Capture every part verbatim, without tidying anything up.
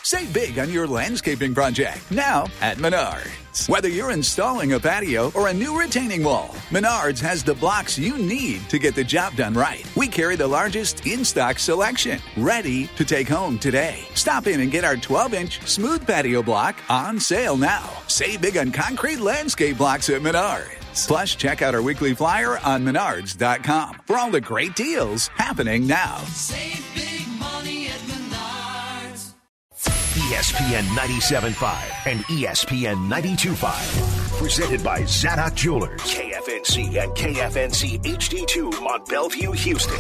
Save big on your landscaping project now at Menards. Whether you're installing a patio or a new retaining wall, Menards has the blocks you need to get the job done right. We carry the largest in-stock selection, ready to take home today. Stop in and get our twelve-inch smooth patio block on sale now. Save big on concrete landscape blocks at Menards. Plus, check out our weekly flyer on menards dot com for all the great deals happening now. Save big money at Menards. E S P N ninety-seven point five and E S P N ninety-two point five. Presented by Zadok Jewelers. K F N C and K F N C H D two Mont Bellevue, Houston.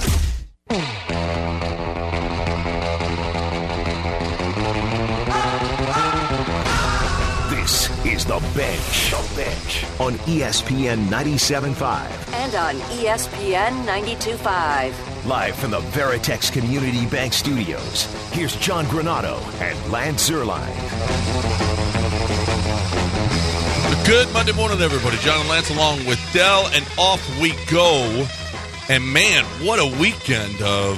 This is The Bench. The Bench on E S P N ninety-seven point five. And on E S P N ninety-two point five. Live from the Veritex Community Bank Studios, here's John Granato and Lance Zierlein. Good Monday morning, everybody. John and Lance along with Dell, and off we go. And, man, what a weekend of...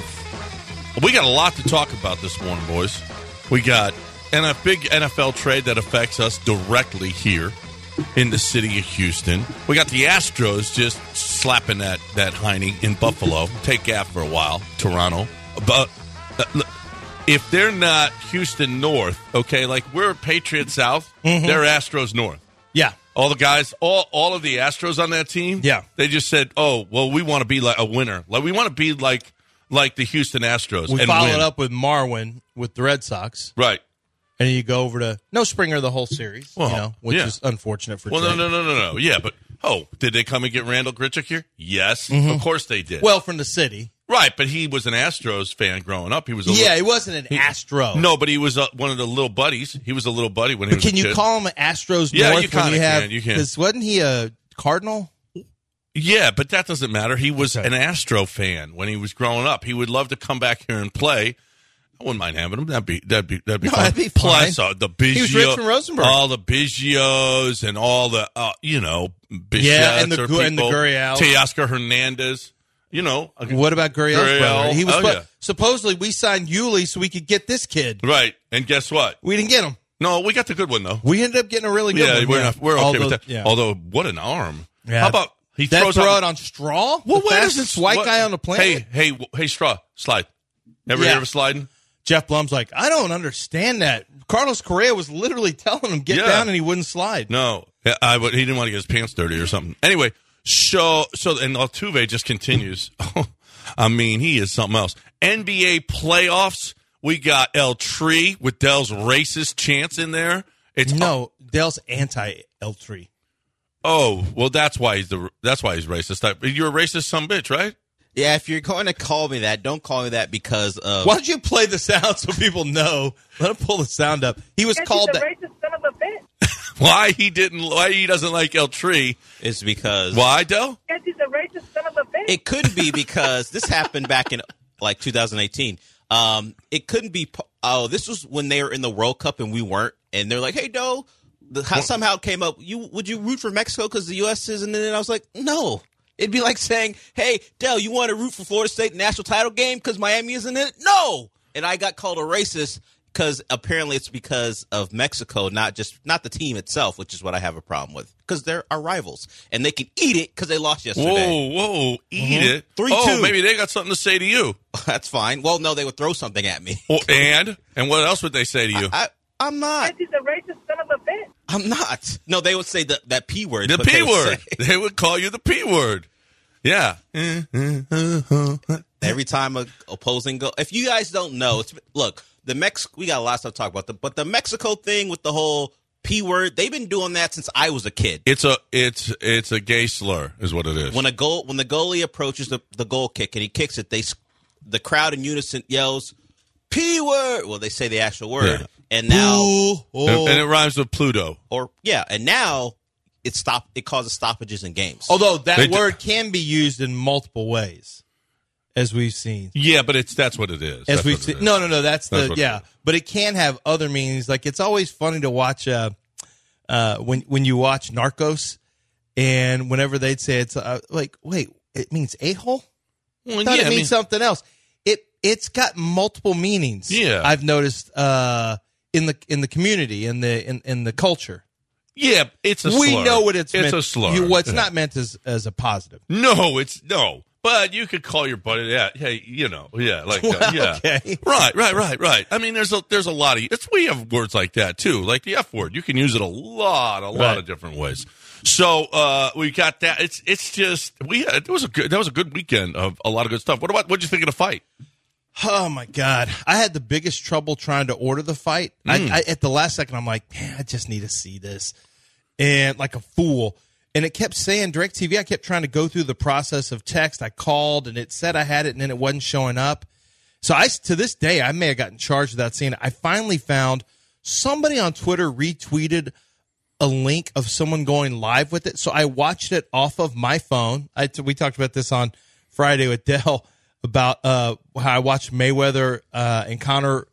We got a lot to talk about this morning, boys. We got and a big N F L trade that affects us directly here in the city of Houston. We got the Astros just slapping that, that Heine in Buffalo. Take that for a while, Toronto. But uh, if they're not Houston North, okay, like we're Patriot South, mm-hmm. they're Astros North. Yeah. All the guys, all all of the Astros on that team, yeah, they just said, oh, well, we want to be like a winner. Like we want to be like like the Houston Astros. We and followed win. up with Marwin with the Red Sox. Right. And you go over to no Springer the whole series, well, you know, which yeah. is unfortunate for. Well, Trey. no, no, no, no, no. Yeah, but oh, did they come and get Randall Grichuk here? Yes, mm-hmm. of course they did. Well, from the city, right? But he was an Astros fan growing up. He was a yeah, little, he wasn't an he, Astro. No, but he was uh, one of the little buddies. He was a little buddy when he but was. Can a you kid. call him Astros yeah, North? you kind of can. Have, you can. Because wasn't he a Cardinal? Yeah, but that doesn't matter. He was okay. an Astro fan when he was growing up. He would love to come back here and play. I wouldn't mind having him. That'd be that'd be that'd be no, fun. That'd be Plus fine. uh, the Biggio, he was Rich from Rosenberg. All the Biggios and all the uh, you know Bichette yeah, and the people, and the Gurriel, Teoscar Hernandez. You know, what about Gurriel's Gurriel? brother? He was oh, spo- yeah. supposedly we signed Yuli so we could get this kid. Right, and guess what? We didn't get him. No, we got the good one though. We ended up getting a really good yeah, one. We're yeah, not, we're okay Although, with that. Yeah. Although, what an arm! Yeah. How about he that throws throw on, it on Straw? Well, the what fastest is this white what, guy on the planet? Hey, hey, hey, Straw, slide. Ever yeah. hear of a sliding? Jeff Blum's like, I don't understand that. Carlos Correa was literally telling him get yeah. down, and he wouldn't slide. No, I, I, he didn't want to get his pants dirty or something. Anyway, so so and Altuve just continues. I mean, he is something else. N B A playoffs. We got El Tree with Dell's racist chants in there. It's no, Dell's anti El Tree. Oh, well, that's why he's the that's why he's racist. You're a racist son bitch, right? Yeah, if you're going to call me that, don't call me that because of... Why don't you play the sound so people know? Let him pull the sound up. He was Because called he's a that. racist son of a bitch. Why he didn't? Why he doesn't like El Tree? Is because... Why, Del? Because he's a racist son of a bitch. It could be because this happened back in like two thousand eighteen. Um, it couldn't be... Oh, this was when they were in the World Cup and we weren't. And they're like, hey, Del, the, how, somehow it came up, you would you root for Mexico because the U S isn't in it? And I was like, no. It'd be like saying, hey, Del, you want to root for Florida State national title game because Miami isn't in it? No! And I got called a racist because apparently it's because of Mexico, not just not the team itself, which is what I have a problem with. Because they're our rivals. And they can eat it because they lost yesterday. Whoa, whoa, eat Mhm. it? three oh, two. maybe they got something to say to you. That's fine. Well, no, they would throw something at me. Well, and? And what else would they say to you? I, I, I'm not. Because he's a racist son of a bitch. I'm not. No, they would say the, that P word. The but P they would word. say- They would call you the P word. Yeah. Every time a opposing go, if you guys don't know, it's look the Mex. We got a lot of stuff to talk about, the, but the Mexico thing with the whole P word, they've been doing that since I was a kid. It's a it's it's a gay slur, is what it is. When a goal, when the goalie approaches the, the goal kick and he kicks it, they the crowd in unison yells P word. Well, they say the actual word, Yeah. and now Ooh, oh. and, and it rhymes with Pluto. or yeah, and now it stop. It causes stoppages in games. Although that They do- word can be used in multiple ways, as we've seen. Yeah, but it's that's what it is. As That's we've what it seen. is. No, no, no. That's, That's the what it yeah. is. But it can have other meanings. Like it's always funny to watch uh, uh, when when you watch Narcos, and whenever they'd say it's uh, like, wait, it means a hole. Well, I thought yeah, it I means mean- something else. It it's got multiple meanings. Yeah. I've noticed uh, in the in the community in the in, in the culture. Yeah, it's a slur. We know what it's, it's meant. a slur. You, what's yeah. not meant as as a positive. No, it's no. But you could call your buddy, yeah, hey, you know, yeah, like, uh, well, yeah, okay. right, right, right, right. I mean, there's a there's a lot of it's we have words like that too, like the F word. You can use it a lot, a lot right. of different ways. So uh, we got that. It's it's just we had, it was a good that was a good weekend of a lot of good stuff. What about what did you think of the fight? Oh my God, I had the biggest trouble trying to order the fight. Mm. I, I, at the last second, I'm like, man, I just need to see this, and like a fool. And it kept saying DirecTV. I kept trying to go through the process of text. I called, and it said I had it, and then it wasn't showing up. So I, to this day, I may have gotten charged without seeing it. I finally found somebody on Twitter retweeted a link of someone going live with it. So I watched it off of my phone. I, we talked about this on Friday with Dell about uh, how I watched Mayweather uh, and Conor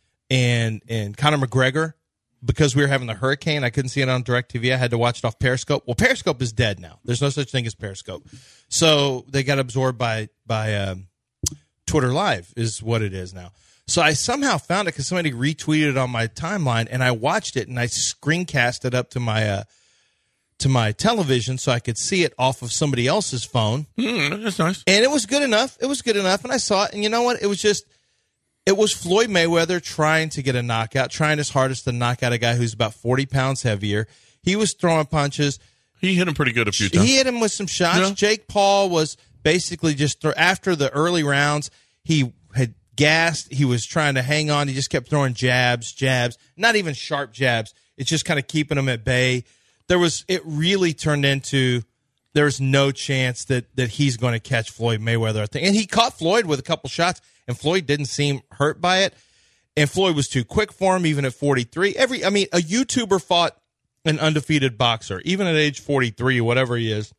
and and Conor McGregor. Because we were having the hurricane, I couldn't see it on DirecTV. I had to watch it off Periscope. Well, Periscope is dead now. There's no such thing as Periscope. So they got absorbed by by um, Twitter Live is what it is now. So I somehow found it because somebody retweeted it on my timeline, and I watched it, and I screencast it up to my uh, to my television so I could see it off of somebody else's phone. Mm, that's nice. And it was good enough. It was good enough, and I saw it. And you know what? It was just... It was Floyd Mayweather trying to get a knockout, trying his hardest to knock out a guy who's about forty pounds heavier. He was throwing punches. He hit him pretty good a few times. He hit him with some shots. Yeah. Jake Paul was basically just, th- after the early rounds, he had gassed. He was trying to hang on. He just kept throwing jabs, jabs, not even sharp jabs. It's just kind of keeping him at bay. There was, it really turned into, there's no chance that, that he's going to catch Floyd Mayweather, I think. And he caught Floyd with a couple shots. And Floyd didn't seem hurt by it. And Floyd was too quick for him, even at forty-three. Every, I mean, a YouTuber fought an undefeated boxer, even at age forty-three, whatever he is.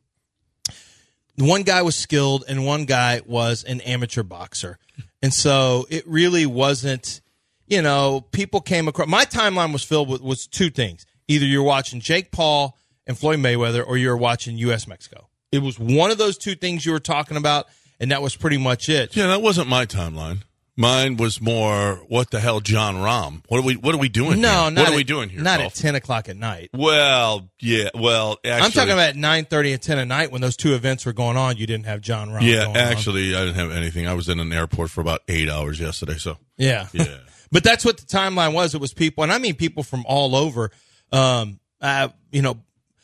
One guy was skilled, and one guy was an amateur boxer. And so it really wasn't, you know, people came across. My timeline was filled with was two things. Either you're watching Jake Paul and Floyd Mayweather, or you're watching U S Mexico. It was one of those two things you were talking about. And that was pretty much it. Yeah, that wasn't my timeline. Mine was more, what the hell, John Rahm? What are we? What are we doing? No, here? not what at, are we doing here? Not Golf? at ten o'clock at night. Well, yeah. Well, actually, I'm talking about nine thirty and ten at night when those two events were going on. You didn't have John Rahm. Yeah, going actually, on. I didn't have anything. I was in an airport for about eight hours yesterday. So yeah, yeah. But that's what the timeline was. It was people, and I mean people from all over. Um, uh, you know,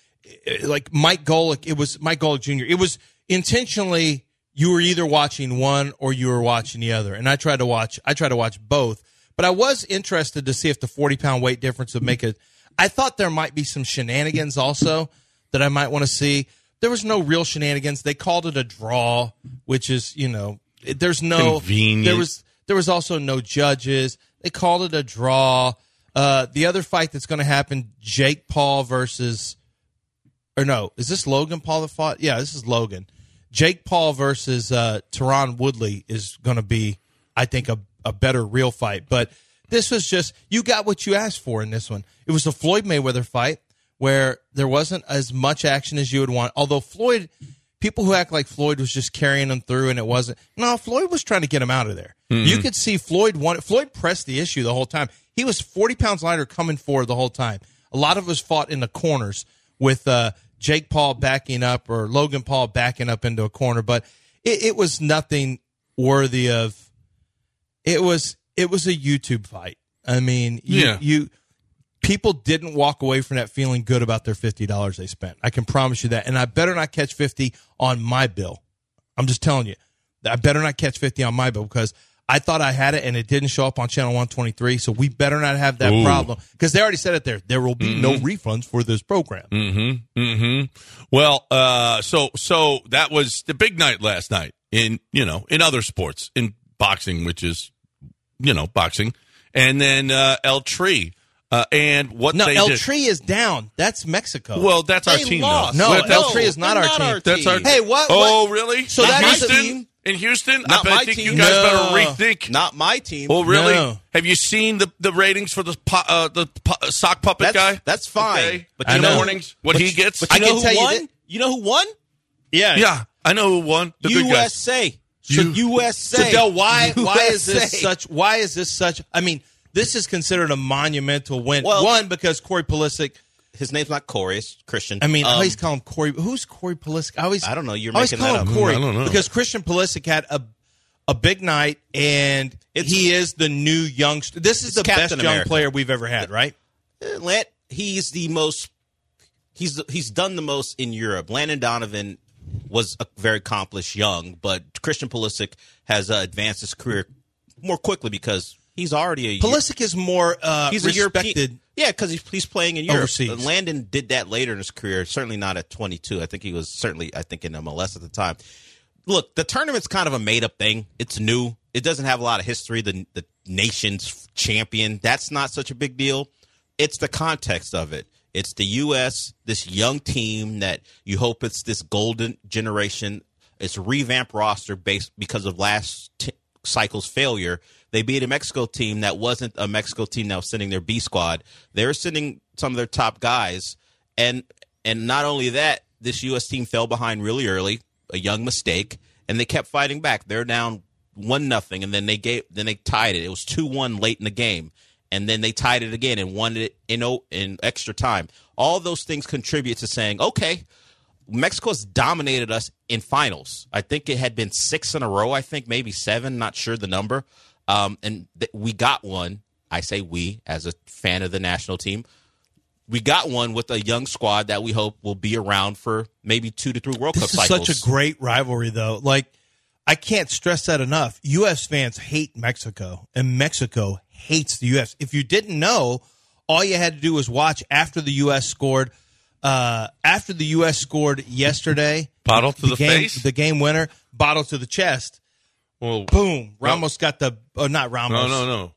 like Mike Golick. It was Mike Golick Junior It was intentionally. You were either watching one or you were watching the other. And I tried to watch I tried to watch both. But I was interested to see if the forty pound weight difference would make it. I thought there might be some shenanigans also that I might want to see. There was no real shenanigans. They called it a draw, which is, you know, there's no Convenient. there was there was also no judges. They called it a draw. Uh, the other fight that's going to happen, Jake Paul versus or no, is this Logan Paul that fought? Yeah, this is Logan. Jake Paul versus uh, Tyron Woodley is going to be, I think, a, a better real fight. But this was just, you got what you asked for in this one. It was a Floyd Mayweather fight where there wasn't as much action as you would want. Although Floyd, people who act like Floyd was just carrying him through and it wasn't. No, Floyd was trying to get him out of there. Mm-hmm. You could see Floyd wanted, Floyd pressed the issue the whole time. He was forty pounds lighter coming forward the whole time. A lot of us fought in the corners with uh, Jake Paul backing up or Logan Paul backing up into a corner, but it, it was nothing worthy of. It was it was a YouTube fight. I mean, you, yeah. you people didn't walk away from that feeling good about their fifty dollars they spent. I can promise you that, and I better not catch fifty on my bill. I'm just telling you, I better not catch fifty on my bill because I thought I had it and it didn't show up on channel one twenty-three, so we better not have that Ooh. problem because they already said it there. There will be mm-hmm. no refunds for this program. Mm-hmm. Mm-hmm. Well, uh, so so that was the big night last night in you know in other sports in boxing, which is you know boxing, and then uh, El Tree. Uh, and what no, they El did. Tree is down. That's Mexico. Well, that's our They team, lost. though. No, Well, El Tree is not, our, not team. our That's our. team. Hey, what? Oh, what? really? So in that is a Houston? team? In Houston, Not I, my I think team. you guys No. better rethink. Not my team. Oh, really? No. Have you seen the, the ratings for the pu- uh, the pu- sock puppet That's, guy? that's fine. Okay. But I you know. know, mornings, what but he you- gets. But you I know can who tell you won? that- You know who won? Yeah. Yeah, I know who won. The good guy. U S A. So You- U S A. So Del, why why is this U S A. such? Why is this such? I mean, this is considered a monumental win. Well, One, because Corey Pulisic. His name's not Corey, it's Christian. I mean, um, I always call him Corey. Who's Corey Pulisic? I always, I don't know. You're I always making call that him up. Corey I don't know. because Christian Pulisic had a a big night, and It's- he is the new youngster. This is It's the Captain best young America. player we've ever had, right? Uh, Lant, he's the most. He's he's done the most in Europe. Landon Donovan was a very accomplished young, but Christian Pulisic has uh, advanced his career more quickly because he's already a Pulisic is more uh, he's a respected. European. Yeah, because he's, he's playing in Europe. Overseas. Uh, Landon did that later in his career. Certainly not at twenty-two. I think he was certainly I think in M L S at the time. Look, the tournament's kind of a made up thing. It's new. It doesn't have a lot of history. The the nation's champion. That's not such a big deal. It's the context of it. It's the U S, this young team that you hope it's this golden generation. It's a revamped roster based because of last t- cycle's failure. They beat a Mexico team that wasn't a Mexico team that was sending their B squad. They were sending some of their top guys. And and not only that, this U S team fell behind really early, a young mistake, and they kept fighting back. They're down one nothing, and then they gave then they tied it. It was two one late in the game. And then they tied it again and won it in in extra time. All those things contribute to saying, okay, Mexico's dominated us in finals. I think it had been six in a row, I think, maybe seven, not sure the number. Um, and th- we got one. I say we, as a fan of the national team. We got one with a young squad that we hope will be around for maybe two to three World This Cup is cycles. such a great rivalry, though. Like, I can't stress that enough. U S fans hate Mexico, and Mexico hates the U S. If you didn't know, all you had to do was watch after the U S scored. Uh, after the U S scored yesterday, Bottle to the game, face? the game winner, bottle to the chest. Well, Boom! Ramos got the. Oh, not Ramos. no, no, no.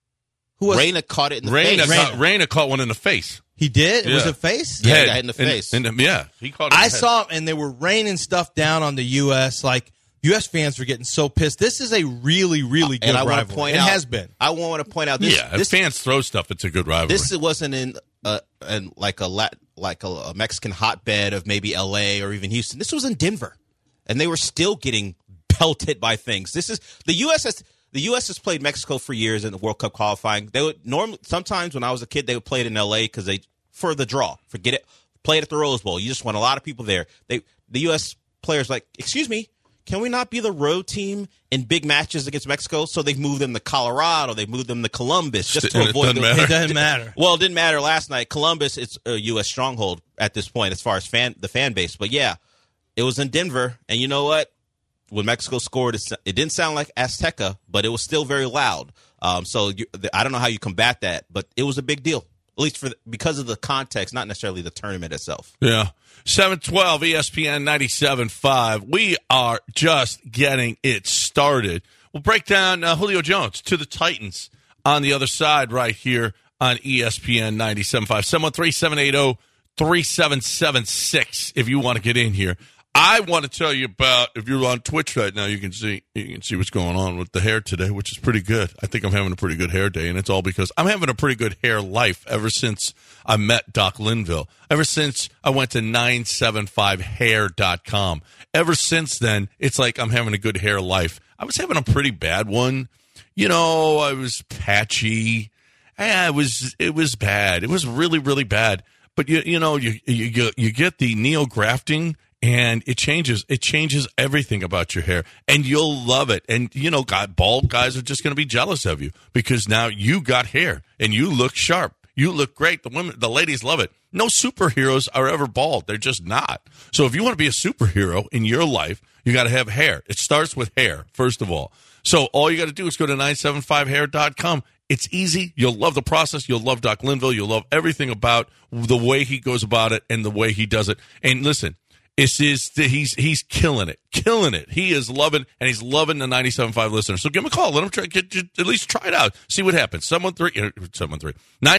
Who was? Reina caught it in the Reina face. caught, Reina caught one in the face. He did. It was Yeah. a face. Yeah, Head. got hit in the face. And, and, yeah, he caught it. in I the head. saw him, and they were raining stuff down on the U S. Like, U S fans were getting so pissed. This is a really, really good and I want rivalry. to point it out, has been. I want to point out this. Yeah, this if fans throw stuff, it's a good rivalry. This wasn't in uh in like a Lat, like a, a Mexican hotbed of maybe L A or even Houston. This was in Denver, and they were still getting pelted by things. This is the U S has the U S has played Mexico for years in the World Cup qualifying. They would normally sometimes when I was a kid they would play it in L A because they for the draw. Forget it. Play it at the Rose Bowl. You just want a lot of people there. They the U S players like, excuse me. Can we not be the road team in big matches against Mexico? So they've moved them to Colorado. They've moved them to Columbus just to And it avoid doesn't the, matter. It doesn't matter. well, it didn't matter last night. Columbus, it's a U S stronghold at this point as far as fan the fan base. But yeah, it was in Denver, and you know what? When Mexico scored, it, it didn't sound like Azteca, but it was still very loud. Um, so you, I don't know how you combat that, but it was a big deal, at least for the, because of the context, not necessarily the tournament itself. Yeah. seven twelve E S P N ninety-seven point five. We are just getting it started. We'll break down uh, Julio Jones to the Titans on the other side right here on E S P N ninety-seven point five. seven one three, seven eight zero, three seven seven six if you want to get in here. I want to tell you about, if you're on Twitch right now, you can see you can see what's going on with the hair today, which is pretty good. I think I'm having a pretty good hair day, and it's all because I'm having a pretty good hair life ever since I met Doc Linville, ever since I went to nine seven five hair dot com. Ever since then, it's like I'm having a good hair life. I was having a pretty bad one. You know, I was patchy. Eh, it was it was bad. It was really, really bad. But, you you know, you you, you get the neo-grafting, and it changes. It changes everything about your hair, and you'll love it. And, you know, God, bald guys are just going to be jealous of you because now you got hair, and you look sharp. You look great. The women, the ladies love it. No superheroes are ever bald. They're just not. So if you want to be a superhero in your life, you got to have hair. It starts with hair, first of all. So all you got to do is go to nine seven five hair dot com. It's easy. You'll love the process. You'll love Doc Linville. You'll love everything about the way he goes about it and the way he does it. And listen, it's is he's he's killing it, killing it. He is loving, and he's loving the ninety-seven point five listeners. So give him a call. Let him try, get, get, at least try it out. See what happens. seven one three, seven one three, nine.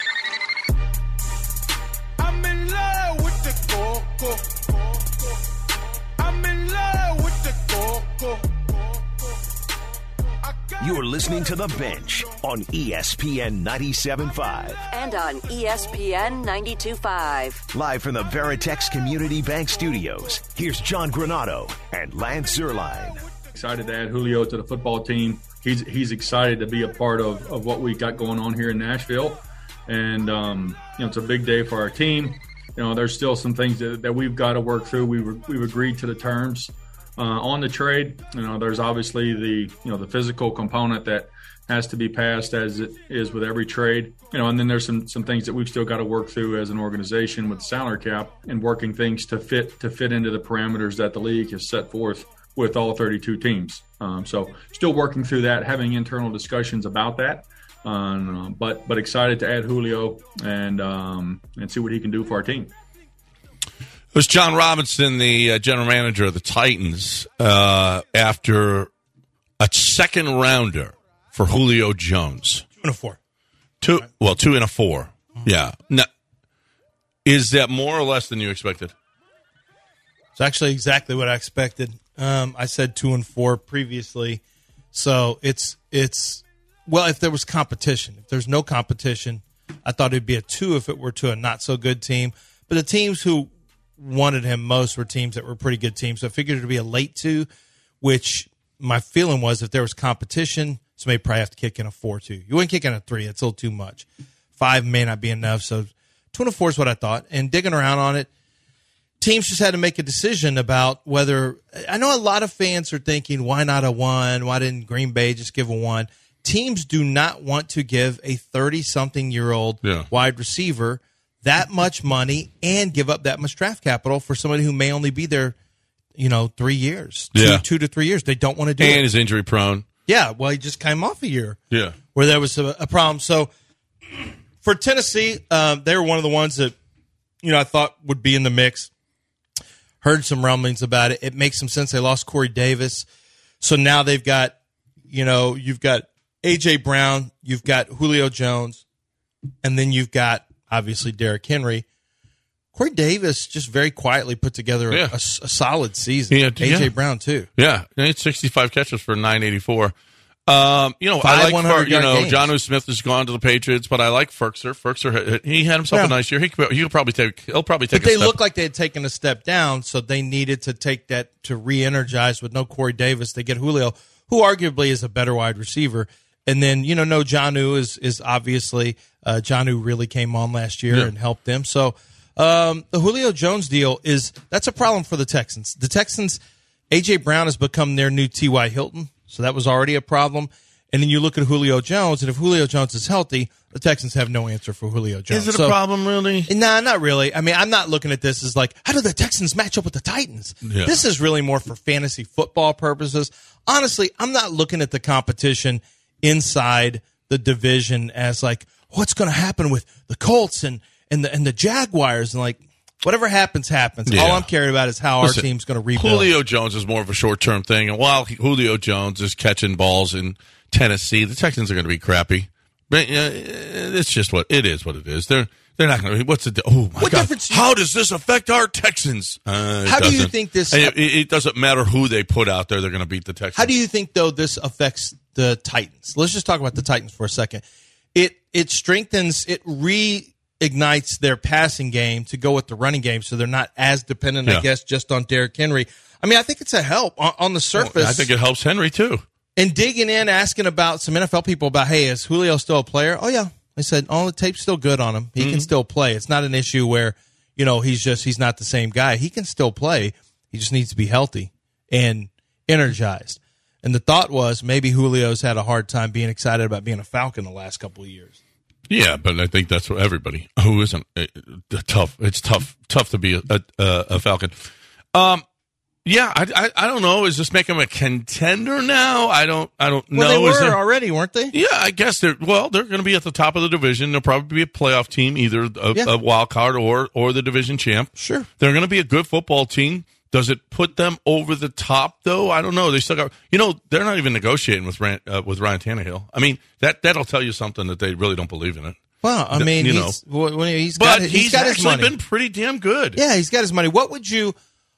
I'm in love with the coco. I'm in love with the coco. You're listening to The Bench on E S P N ninety-seven point five. And on E S P N ninety-two point five. Live from the Veritex Community Bank Studios, here's John Granado and Lance Zerline. Excited to add Julio to the football team. he's he's excited to be a part of, of what we got going on here in Nashville. And, um, you know, it's a big day for our team. You know, there's still some things that, that we've got to work through. We were, we've agreed to the terms uh, on the trade. You know, there's obviously the, you know, the physical component that has to be passed, as it is with every trade. You know, and then there's some some things that we've still got to work through as an organization with the salary cap and working things to fit to fit into the parameters that the league has set forth with all thirty-two teams. Um, so still working through that, having internal discussions about that. Um, but but excited to add Julio and um, and see what he can do for our team. It was John Robinson, the uh, general manager of the Titans, uh, after a second rounder for Julio Jones. Two and a four. Two, well, two and a four. Mm-hmm. Yeah. Now, is that more or less than you expected? It's actually exactly what I expected. Um, I said two and four previously, so it's it's well. If there was competition, if there's no competition, I thought it'd be a two if it were to a not so good team. But the teams who wanted him most were teams that were pretty good teams. So I figured it'd be a late two, which my feeling was if there was competition, somebody probably have to kick in a four two. You wouldn't kick in a three; it's a little too much. Five may not be enough. So two and a four is what I thought. And digging around on it, teams just had to make a decision about whether – I know a lot of fans are thinking, why not a one? Why didn't Green Bay just give a one? Teams do not want to give a thirty-something-year-old yeah. wide receiver that much money and give up that much draft capital for somebody who may only be there, you know, three years, two, yeah. two to three years. They don't want to do and it. And is injury prone. Yeah, well, he just came off a year yeah. where there was a, a problem. So for Tennessee, um, they were one of the ones that, you know, I thought would be in the mix. Heard some rumblings about it. It makes some sense. They lost Corey Davis. So now they've got, you know, you've got A J. Brown, you've got Julio Jones, and then you've got, obviously, Derrick Henry. Corey Davis just very quietly put together yeah. a, a, a solid season. Yeah, A J. yeah. Brown, too. Yeah, he had sixty-five catches for nine eighty-four. Um, you know, Five I like, Fer- you know, games. Jonnu Smith has gone to the Patriots, but I like Ferkser. Ferkser, he had himself Yeah. a nice year. He could, he'll probably take, he'll probably take But a they step. looked like they had taken a step down, so they needed to take that to re-energize with no Corey Davis. They get Julio, who arguably is a better wide receiver. And then, you know, no Jonnu is, is obviously, uh, Jonnu really came on last year Yeah. and helped them. So um, the Julio Jones deal is, that's a problem for the Texans. The Texans, A J. Brown has become their new T Y. Hilton, so that was already a problem. And then you look at Julio Jones, and if Julio Jones is healthy, the Texans have no answer for Julio Jones. Is it So- a problem, really? Nah, not really. I mean, I'm not looking at this as like, how do the Texans match up with the Titans? Yeah. This is really more for fantasy football purposes. Honestly, I'm not looking at the competition inside the division as like, what's going to happen with the Colts and, and the and the Jaguars, and like, whatever happens, happens. Yeah. All I'm caring about is how Listen, our team's going to rebuild. Julio Jones is more of a short-term thing, and while Julio Jones is catching balls in Tennessee, the Texans are going to be crappy. But, uh, it's just what it is. What it is. They're they're not going to. What's the? Oh my What God! difference do you- How does this affect our Texans? Uh, it How do you doesn't. think this- It, it doesn't matter who they put out there. They're going to beat the Texans. How do you think, though, this affects the Titans? Let's just talk about the Titans for a second. It it strengthens, it reignites their passing game to go with the running game, so they're not as dependent, Yeah. I guess, just on Derrick Henry. I mean, I think it's a help on, on the surface. I think it helps Henry too. And digging in, asking about some N F L people about, hey, is Julio still a player? Oh, yeah. They said, oh, the tape's still good on him. He Mm-hmm. can still play. It's not an issue where, you know, he's just, he's not the same guy. He can still play. He just needs to be healthy and energized. And the thought was maybe Julio's had a hard time being excited about being a Falcon the last couple of years. Yeah, but I think that's what everybody who isn't uh, tough. It's tough, tough to be a, a, a Falcon. Um, yeah, I, I, I don't know. Is this making them a contender now? I don't, I don't Well, know. they were Is there- already, weren't they? Yeah, I guess they're well. They're going to be at the top of the division. They'll probably be a playoff team, either a, Yeah. a wild card or or the division champ. Sure. They're going to be a good football team. Does it put them over the top though? I don't know. They still got, you know, they're not even negotiating with Ryan, uh, with Ryan Tannehill. I mean, that that'll tell you something that they really don't believe in it. Well, I mean, You he's, well, when he's But got, he's, he's got his actually money. been pretty damn good. Yeah, he's got his money. What would you?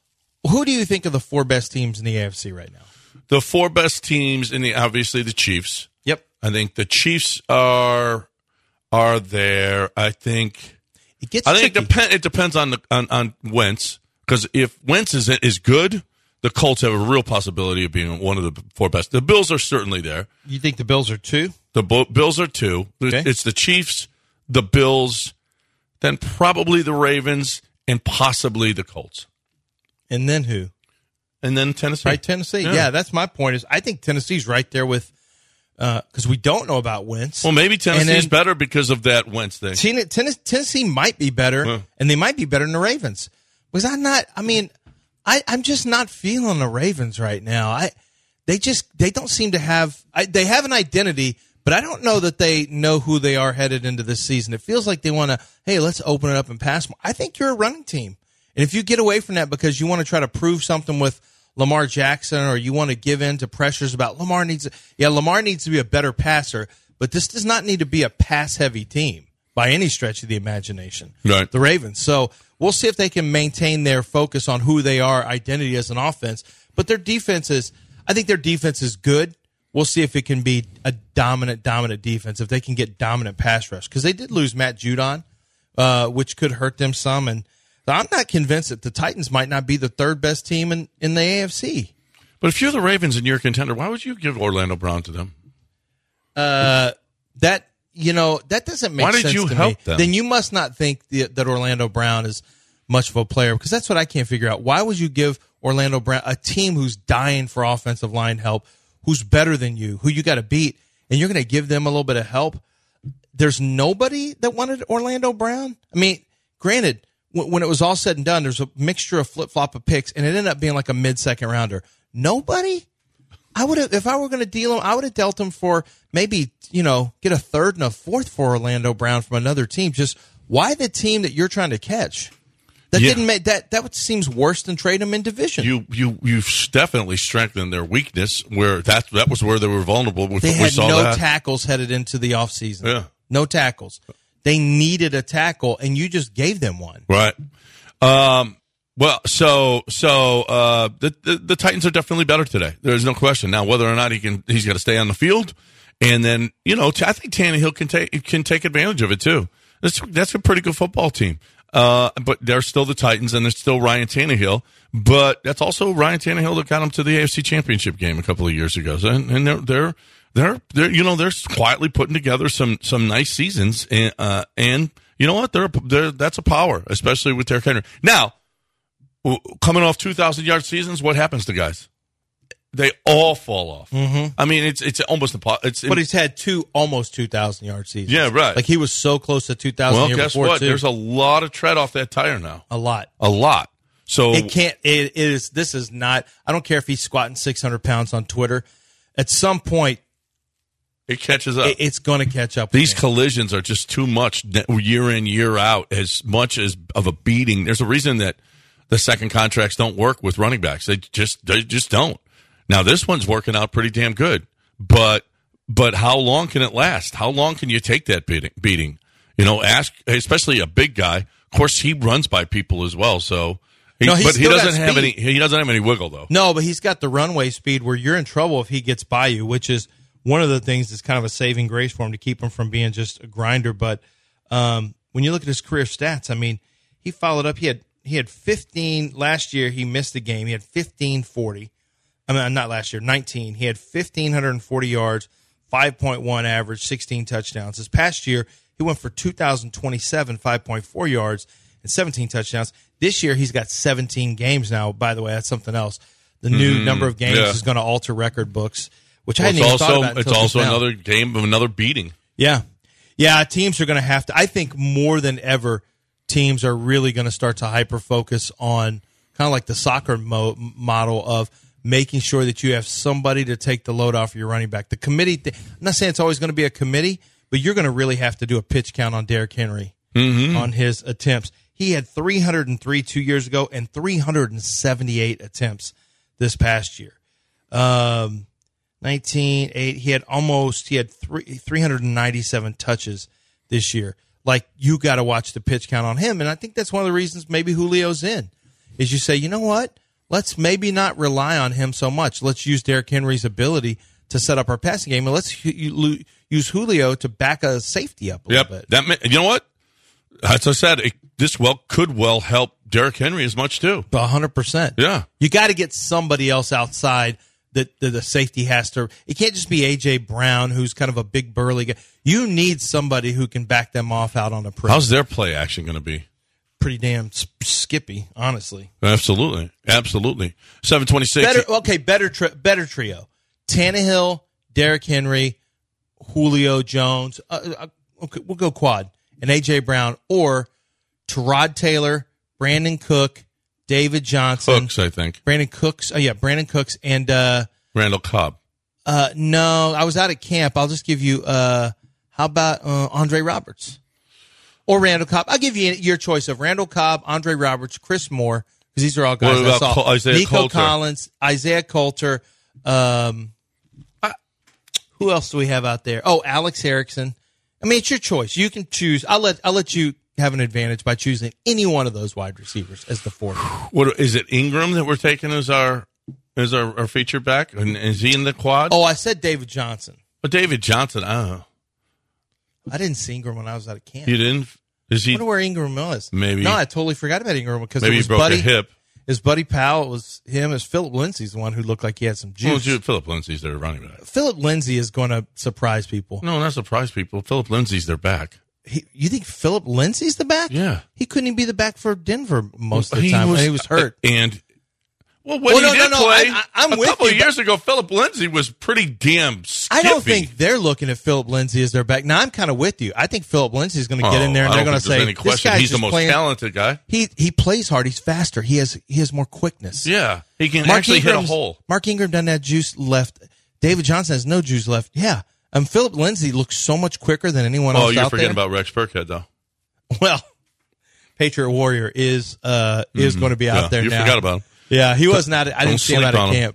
Who do you think are the four best teams in the A F C right now? The four best teams in the obviously the Chiefs. Yep. I think the Chiefs are are there. I think. It gets I think it, tricky. depend, it depends on the on, on Wentz, because if Wentz is is good, the Colts have a real possibility of being one of the four best. The Bills are certainly there. You think the Bills are two? The Bo- Bills are two. Okay. It's the Chiefs, the Bills, then probably the Ravens, and possibly the Colts. And then who? And then Tennessee. Right, Tennessee. Yeah, yeah that's my point. Is I think Tennessee's right there with because uh, we don't know about Wentz. Well, maybe Tennessee's better because of that Wentz thing. Ten- Ten- Tennessee might be better, huh. and they might be better than the Ravens. Was I not? I mean, I, I'm just not feeling the Ravens right now. I they just they don't seem to have. I, they have an identity, but I don't know that they know who they are headed into this season. It feels like they want to. Hey, let's open it up and pass more. I think you're a running team, and if you get away from that because you want to try to prove something with Lamar Jackson, or you want to give in to pressures about Lamar needs, yeah, Lamar needs to be a better passer, but this does not need to be a pass-heavy team by any stretch of the imagination. Right. The Ravens. So we'll see if they can maintain their focus on who they are, identity as an offense. But their defense is, I think their defense is good. We'll see if it can be a dominant, dominant defense, if they can get dominant pass rush. Because they did lose Matt Judon, uh, which could hurt them some, and I'm not convinced that the Titans might not be the third best team in, in the A F C. But if you're the Ravens and you're a contender, why would you give Orlando Brown to them? Uh, that you know that doesn't make sense. sense. Why did you to help me. them? Then you must not think the, that Orlando Brown is much of a player, because that's what I can't figure out. Why would you give Orlando Brown, a team who's dying for offensive line help, who's better than you, who you got to beat, and you're going to give them a little bit of help? There's nobody that wanted Orlando Brown. I mean, granted, when it was all said and done, there's a mixture of flip-flop of picks, and it ended up being like a mid-second rounder. Nobody? I would have, if I were going to deal him, I would have dealt him for maybe, you know, get a third and a fourth for Orlando Brown from another team. Just why the team that you're trying to catch? That Yeah. didn't make that. That seems worse than trading them in division. You you you've definitely strengthened their weakness, where that that was where they were vulnerable. We, they we had saw no that. tackles headed into the offseason. Yeah. No tackles. They needed a tackle, and you just gave them one. Right. Um, well, so so uh, the, the the Titans are definitely better today. There's no question. Now, whether or not he can, he's got to stay on the field, and then you know, I think Tannehill can take can take advantage of it too. That's that's a pretty good football team. Uh, but they're still the Titans, and they're still Ryan Tannehill. But that's also Ryan Tannehill that got them to the A F C Championship game a couple of years ago. And, and they're they're they're they're you know they're quietly putting together some some nice seasons, and uh, and you know what, they're they're that's a power, especially with Derrick Henry. Now, coming off two thousand yard seasons, what happens to guys? They all fall off. Mm-hmm. I mean, it's it's almost impossible. It's But he's had two almost two thousand yard seasons. Yeah, right. Like he was so close to two thousand well, year guess before what? too. There's a lot of tread off that tire now. A lot. A lot. So It can't. It is. This is not. I don't care if he's squatting six hundred pounds on Twitter. At some point, it catches up. it, it's going to catch up. These with him. collisions are just too much year in, year out, as much as of a beating. There's a reason that the second contracts don't work with running backs. They just they just don't. Now, this one's working out pretty damn good, but but how long can it last? How long can you take that beating? beating? You know, ask, especially a big guy. Of course, he runs by people as well, so he, No, he's but he still got doesn't have speed. any. He doesn't have any wiggle though. No, but he's got the runway speed where you're in trouble if he gets by you, which is one of the things that's kind of a saving grace for him to keep him from being just a grinder. But um, when you look at his career stats, I mean, he followed up. He had he had fifteen last year. He missed a game. He had fifteen forty. I mean, not last year, nineteen. He had one thousand five hundred forty yards, five point one average, sixteen touchdowns. This past year, he went for two thousand twenty-seven, five point four yards, and seventeen touchdowns. This year, he's got seventeen games now. By the way, that's something else. The new Mm-hmm. number of games Yeah. is going to alter record books, which Well, I it's hadn't even thought also about it's until also just now. another game of another beating. Yeah. Yeah, teams are going to have to, I think more than ever, teams are really going to start to hyper-focus on kind of like the soccer mo- model of making sure that you have somebody to take the load off your running back. The committee, th- I'm not saying it's always going to be a committee, but you're going to really have to do a pitch count on Derrick Henry Mm-hmm. on his attempts. He had three hundred three two years ago and three hundred seventy-eight attempts this past year. Um, nineteen eight. He had almost he had three three hundred ninety-seven touches this year. Like, you got to watch the pitch count on him, and I think that's one of the reasons maybe Julio's in. Is you say, you know what? Let's maybe not rely on him so much. Let's use Derrick Henry's ability to set up our passing game, and let's use Julio to back a safety up a Yep. little bit. That ma- you know what? As I said, it, this well could well help Derrick Henry as much too. one hundred percent. Yeah. You got to get somebody else outside that, that the safety has to. It can't just be A J. Brown, who's kind of a big burly guy. You need somebody who can back them off out on the perimeter. How's their play action going to be? Pretty damn skippy, honestly. Absolutely. Absolutely. seven twenty-six. Better, okay, better, tri- better trio. Tannehill, Derrick Henry, Julio Jones. Uh, uh, okay, we'll go quad. And A J. Brown, or Tyrod Taylor, Brandon Cook, David Johnson. Cooks, I think. Brandon Cooks. Oh, yeah, Brandon Cooks. And uh, Randall Cobb. Uh, no, I was out at camp. I'll just give you, uh, how about uh, Andre Roberts? Or Randall Cobb. I'll give you your choice of Randall Cobb, Andre Roberts, Chris Moore, because these are all guys What I about saw. Col- Isaiah Nico Coulter? Collins, Isaiah Coulter. Um, I, who else do we have out there? Oh, Alex Erickson. I mean, it's your choice. You can choose. I'll let I'll let you have an advantage by choosing any one of those wide receivers as the fourth. What is it? Ingram that we're taking as our as our, our feature back, and is he in the quad? Oh, I said David Johnson. But David Johnson, I don't know. I didn't see Ingram when I was out of camp. You didn't? Is he? I wonder where Ingram was. Maybe. No, I totally forgot about Ingram because Maybe it he was broke Buddy, a hip. His buddy Powell, it was him. As Philip Lindsay's the one who looked like he had some Well, juice. dude, Philip Lindsay's their running back. Philip Lindsay is going to surprise people. No, not surprise people. Philip Lindsay's their back. He, you think Philip Lindsay's the back? Yeah. He couldn't even be the back for Denver most of the He time. was- and he was hurt. And well, when Well, he no, did no, no, play, I- I- I'm a with couple you, of years ago, Philip Lindsay was pretty damn skippy. I don't think they're looking at Philip Lindsay as their back. Now, I'm kind of with you. I think Philip Lindsay's going to get Oh, in there and I they're don't going to think there's say, any this question. guy's He's the just most playing. talented guy. He he plays hard. He's faster. He has he has more quickness. Yeah, he can Mark actually hit a Ingram's- hole. Mark Ingram doesn't have juice left. David Johnson has no juice left. Yeah. And Philip Lindsay looks so much quicker than anyone Oh, else you're out forgetting there. about Rex Burkhead, though. Well, Patriot Warrior is uh is going to be out Yeah, there you now. forgot about him. Yeah, he wasn't out. I Don't didn't see him sleep out of on him. camp.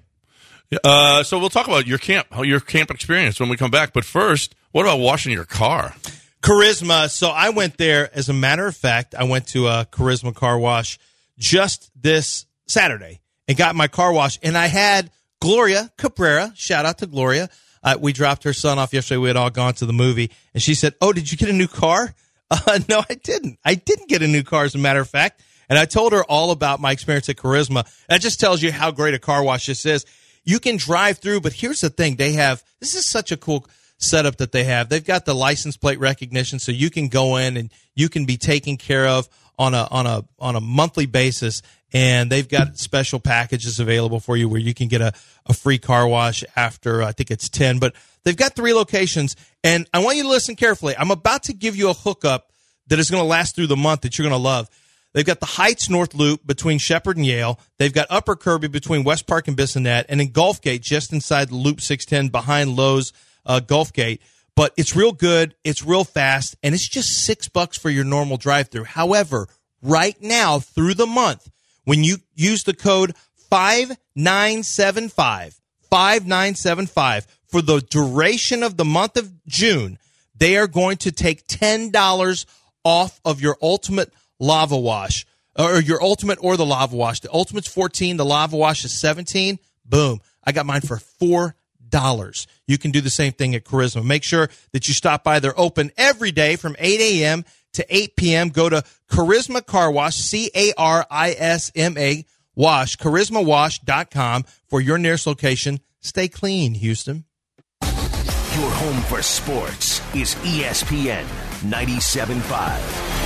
Uh, so we'll talk about your camp, how your camp experience when we come back. But first, what about washing your car? Charisma. So I went there. As a matter of fact, I went to a Charisma car wash just this Saturday and got my car wash. And I had Gloria Cabrera. Shout out to Gloria. Uh, we dropped her son off yesterday. We had all gone to the movie. And she said, oh, did you get a new car? Uh, no, I didn't. I didn't get a new car, as a matter of fact. And I told her all about my experience at Charisma. That just tells you how great a car wash this is. You can drive through, but here's the thing. They have, this is such a cool setup that they have. They've got the license plate recognition, so you can go in and you can be taken care of on a, on a, on a monthly basis. And they've got special packages available for you where you can get a, a free car wash after, I think it's ten, but they've got three locations. And I want you to listen carefully. I'm about to give you a hookup that is going to last through the month that you're going to love. They've got the Heights North Loop between Shepherd and Yale. They've got Upper Kirby between West Park and Bissonnette, and then Gulf Gate just inside the Loop six ten behind Lowe's uh, Gulf Gate. But it's real good, it's real fast, and it's just six bucks for your normal drive-through. However, right now through the month, when you use the code five nine seven five, five nine seven five for the duration of the month of June, they are going to take ten dollars off of your Ultimate Lava Wash, or your Ultimate or the Lava Wash. The Ultimate's fourteen, the Lava Wash is seventeen. Boom. I got mine for four dollars. You can do the same thing at Charisma. Make sure that you stop by. They're open every day from eight a.m. to eight p.m. Go to Charisma Car Wash, C A R I S M A, wash, charisma wash dot com for your nearest location. Stay clean, Houston. Your home for sports is E S P N ninety-seven point five.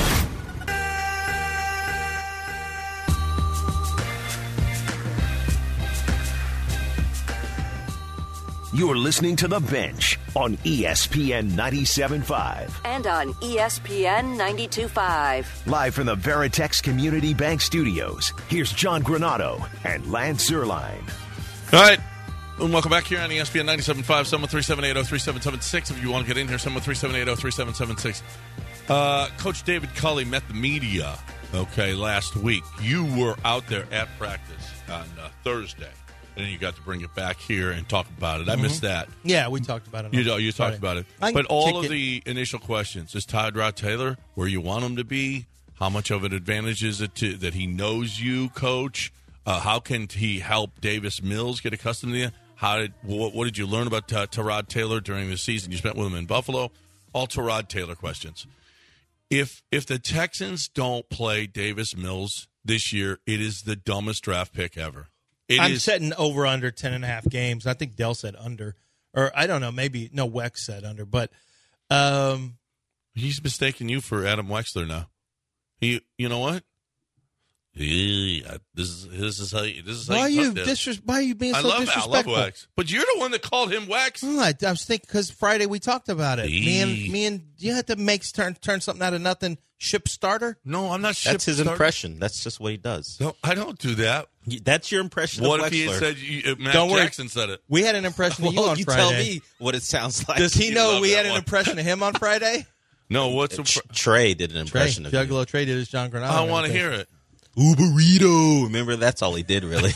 You're listening to The Bench on E S P N ninety-seven point five. And on E S P N ninety-two point five. Live from the Veritex Community Bank Studios, here's John Granado and Lance Zierlein. All right. And welcome back here on E S P N ninety-seven point five, seven one three, seven eight zero, three seven seven six. If you want to get in here, seven one three, seven eight zero, three seven seven six. Uh, Coach David Culley met the media, okay, last week. You were out there at practice on uh, Thursday, and then you got to bring it back here and talk about it. I Mm-hmm. missed that. Yeah, we talked about it. You know, you talked about it. I But can all kick of it. the initial questions, is Tyrod Taylor where you want him to be? How much of an advantage is it to, that he knows you, Coach? Uh, how can he help Davis Mills get accustomed to you? How did what, what did you learn about uh, Tyrod Taylor during the season you spent with him in Buffalo? All Tyrod Taylor questions. If if the Texans don't play Davis Mills this year, it is the dumbest draft pick ever. It I'm is, setting over under ten and a half games. I think Dell said under, or I don't know, maybe no Wex said under, but um, he's mistaken you for Adam Wexler now. He, you know what? Yeah, this is this is how you, this is how why are you you cut disres- Why are you being I so love disrespectful? I love Wex, but you're the one that called him Wex. Oh, I, I was thinking because Friday we talked about it. Me and Eee. me and you had to make turn turn something out of nothing. Ship starter. No, I'm not. That's his starter. impression. That's just what he does. No, I don't do that. That's your impression What of if he had Wexler. said you, uh, Matt Don't worry. Jackson said it? We had an impression of you Well, on you Friday. tell me what it sounds like. Does he You know love we that had an one. impression of him on Friday? No, what's Tr- a, Trey did an Trey, impression of you. Juggalo Trey did his John Granado. I want to hear it. Ooh, burrito. Remember, that's all he did, really.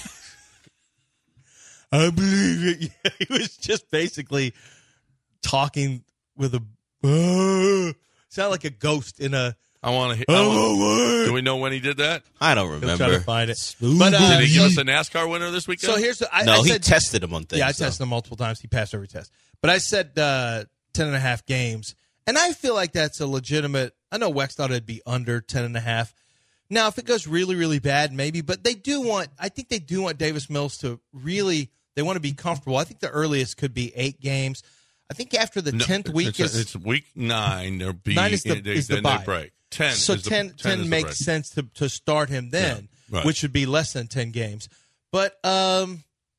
I believe it. Yeah, he was just basically talking with a uh, sound like a ghost in a. I want to hear. Oh, Do we know when he did that? I don't He'll remember. try to find it. But uh, Did he give he- us a NASCAR winner this weekend? so here's the. I, no, I he said, tested him on things. Yeah, I so. tested him multiple times. He passed every test. But I said uh, ten and a half games, and I feel like that's a legitimate. I know Wex thought it'd be under ten and a half. Now, if it goes really, really bad, maybe. But they do want. I think they do want Davis Mills to really. They want to be comfortable. I think the earliest could be eight games. I think after the No, tenth week it's, is it's week nine. There'll be Nine is the- they, is the then bye. they break. Ten. So is the, ten, ten, ten is the makes break. sense to, to start him then, Yeah, right. which would be less than ten games. But um,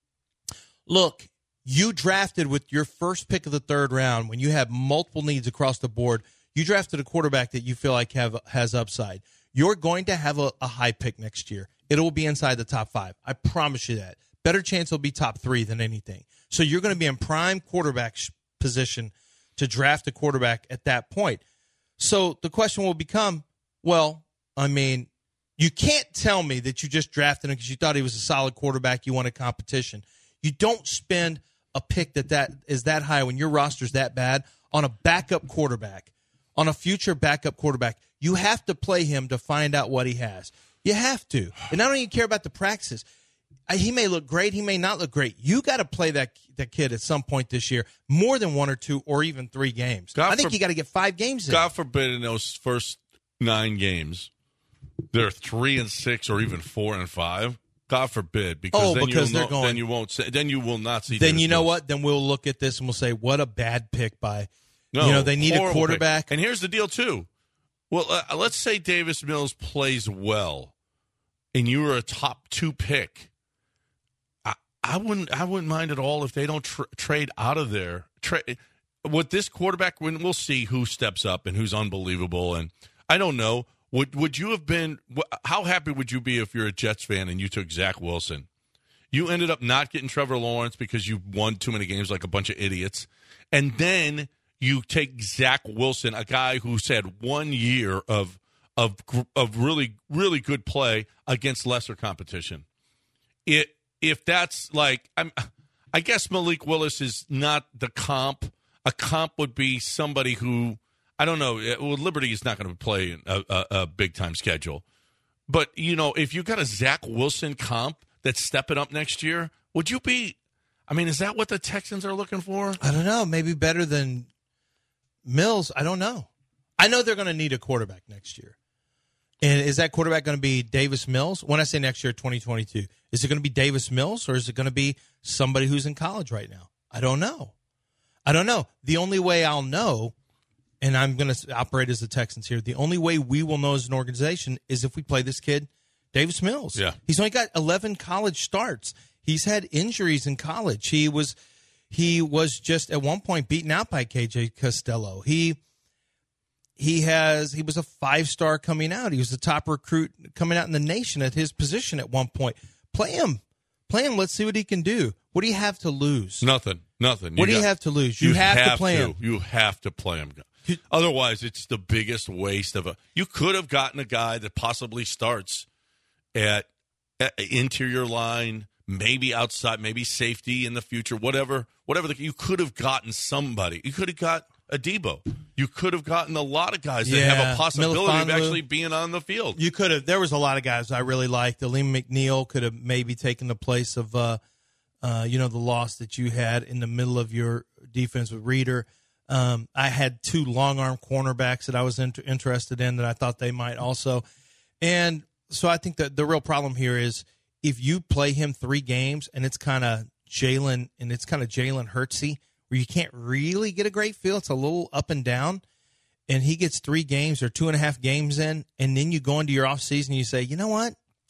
look, you drafted with your first pick of the third round when you have multiple needs across the board. You drafted a quarterback that you feel like have has upside. You're going to have a, a high pick next year. It will be inside the top five. I promise you that. Better chance it'll be top three than anything. So you're going to be in prime quarterback sh- position to draft a quarterback at that point. So the question will become, well, I mean, you can't tell me that you just drafted him because you thought he was a solid quarterback, you wanted competition. You don't spend a pick that, that is that high when your roster's that bad on a backup quarterback, on a future backup quarterback. You have to play him to find out what he has. You have to. And I don't even care about the practices. He may look great. He may not look great. You got to play that that kid at some point this year, more than one or two or even three games. God I think for- you got to get five games in. God forbid in those first nine games, they're three and six or even four and five. God forbid, because Oh, then because you'll they're know, going- then you won't. Say, then you will not see. then Davis you know Mills. what? Then we'll look at this and we'll say, what a bad pick by. No, you know, they need a horrible quarterback. pick. And here's the deal too. Well, uh, let's say Davis Mills plays well, and you were a top two pick. I, I wouldn't. I wouldn't mind at all if they don't tr- trade out of there. Tra- with this quarterback, when we'll see who steps up and who's unbelievable. And I don't know. Would would you have been? How happy would you be if you're a Jets fan and you took Zach Wilson? You ended up not getting Trevor Lawrence because you won too many games like a bunch of idiots, and then you take Zach Wilson, a guy who's had one year of of of really really good play against lesser competition. It if that's like I'm, I guess Malik Willis is not the comp. A comp would be somebody who I don't know. Well, Liberty is not going to play a, a, a big time schedule, but you know if you got a Zach Wilson comp that's stepping up next year, would you be? I mean, is that what the Texans are looking for? I don't know. Maybe better than Mills. I don't know. I know they're going to need a quarterback next year. And is that quarterback going to be Davis Mills? When I say next year, twenty twenty-two, is it going to be Davis Mills or is it going to be somebody who's in college right now? I don't know. I don't know. The only way I'll know, and I'm going to operate as the Texans here, the only way we will know as an organization is if we play this kid, Davis Mills. Yeah. He's only got eleven college starts. He's had injuries in college. He was he was just at one point beaten out by K J Costello. He he has he was a five-star coming out. He was the top recruit coming out in the nation at his position at one point. Play him. Play him. Let's see what he can do. What do you have to lose? Nothing. Nothing. What do you have to lose? You have to play him. You have to play him. Otherwise, it's the biggest waste of a. You could have gotten a guy that possibly starts at, at interior line, maybe outside, maybe safety in the future, whatever. Whatever. The, you could have gotten somebody. You could have got a Debo. You could have gotten a lot of guys that Yeah, have a possibility of Melifonwu. actually being on the field. You could have. There was a lot of guys I really liked. Aleem McNeil could have maybe taken the place of, uh, uh, you know, the loss that you had in the middle of your defense with Reader. Um, I had two long arm cornerbacks that I was inter- interested in that I thought they might also. And so I think that the real problem here is if you play him three games and it's kind of Jalen and it's kind of Jalen Hurtsy where you can't really get a great feel. It's a little up and down. And he gets three games or two and a half games in, and then you go into your offseason and you say, you know what?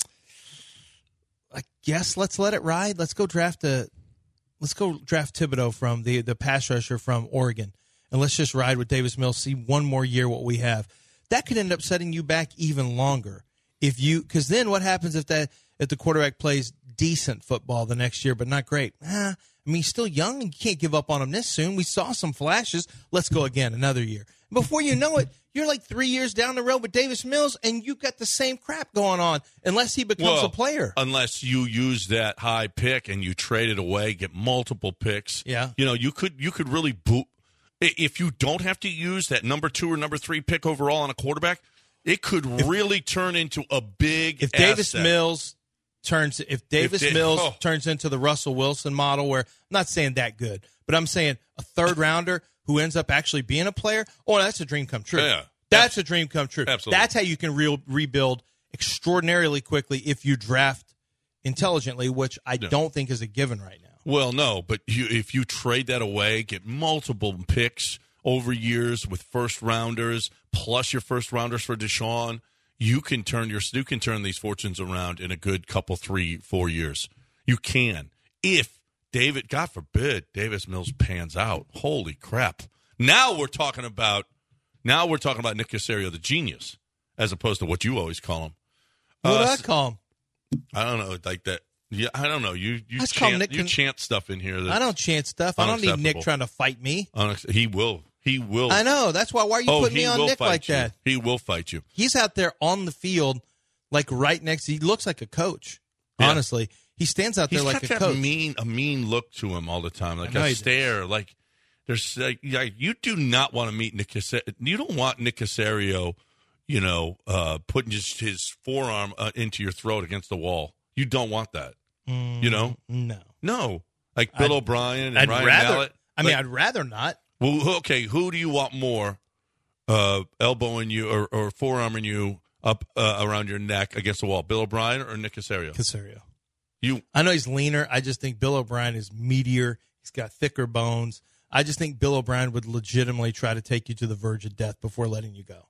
I guess let's let it ride. Let's go draft a let's go draft Thibodeau from the, the pass rusher from Oregon. And let's just ride with Davis Mills, see one more year what we have. That could end up setting you back even longer. If you because then what happens if that if the quarterback plays decent football the next year, but not great? Ah, I mean, he's still young and you can't give up on him this soon. We saw some flashes. Let's go again another year. Before you know it, you're like three years down the road with Davis Mills, and you've got the same crap going on unless he becomes well, a player. Unless you use that high pick and you trade it away, get multiple picks. Yeah. You know, you could you could really boot. If you don't have to use that number two or number three pick overall on a quarterback, it could if, really turn into a big If Davis asset. Mills turns if Davis if they, Mills oh. turns into the Russell Wilson model where I'm not saying that good, but I'm saying a third rounder who ends up actually being a player, oh, that's a dream come true. Yeah. That's a dream come true. Absolutely. That's how you can re- rebuild extraordinarily quickly if you draft intelligently, which I yeah. don't think is a given right now. Well, no, but you, if you trade that away, get multiple picks over years with first rounders, plus your first rounders for Deshaun, you can turn your you can turn these fortunes around in a good couple, three, four years. You can. If David, God forbid, Davis Mills pans out. Holy crap. Now we're talking about now we're talking about Nick Caserio, the genius, as opposed to what you always call him. What uh, do I call him? I don't know, like that. Yeah, I don't know. You you I call chant, Nick you Con- chant stuff in here. I don't chant stuff. I don't need Nick trying to fight me. Unex- he will. He will. I know. That's why. Why are you oh, putting me on Nick like you. that? He will fight you. He's out there on the field, like right next. He looks like a coach. Yeah. Honestly, he stands out there He's like got a that coach. mean, a mean look to him all the time, like I know a he stare. Does. Like there's, like, like you do not want to meet Nick Caserio. You don't want Nick Caserio, you know, uh, putting just his forearm uh, into your throat against the wall. You don't want that. Mm, you know, no, no. Like Bill I'd, O'Brien and I'd Ryan rather, Mallett. I mean, like, I'd rather not. Well, okay. Who do you want more, uh, elbowing you or, or forearming you up uh, around your neck against the wall? Bill O'Brien or Nick Caserio? Caserio. You. I know he's leaner. I just think Bill O'Brien is meatier. He's got thicker bones. I just think Bill O'Brien would legitimately try to take you to the verge of death before letting you go.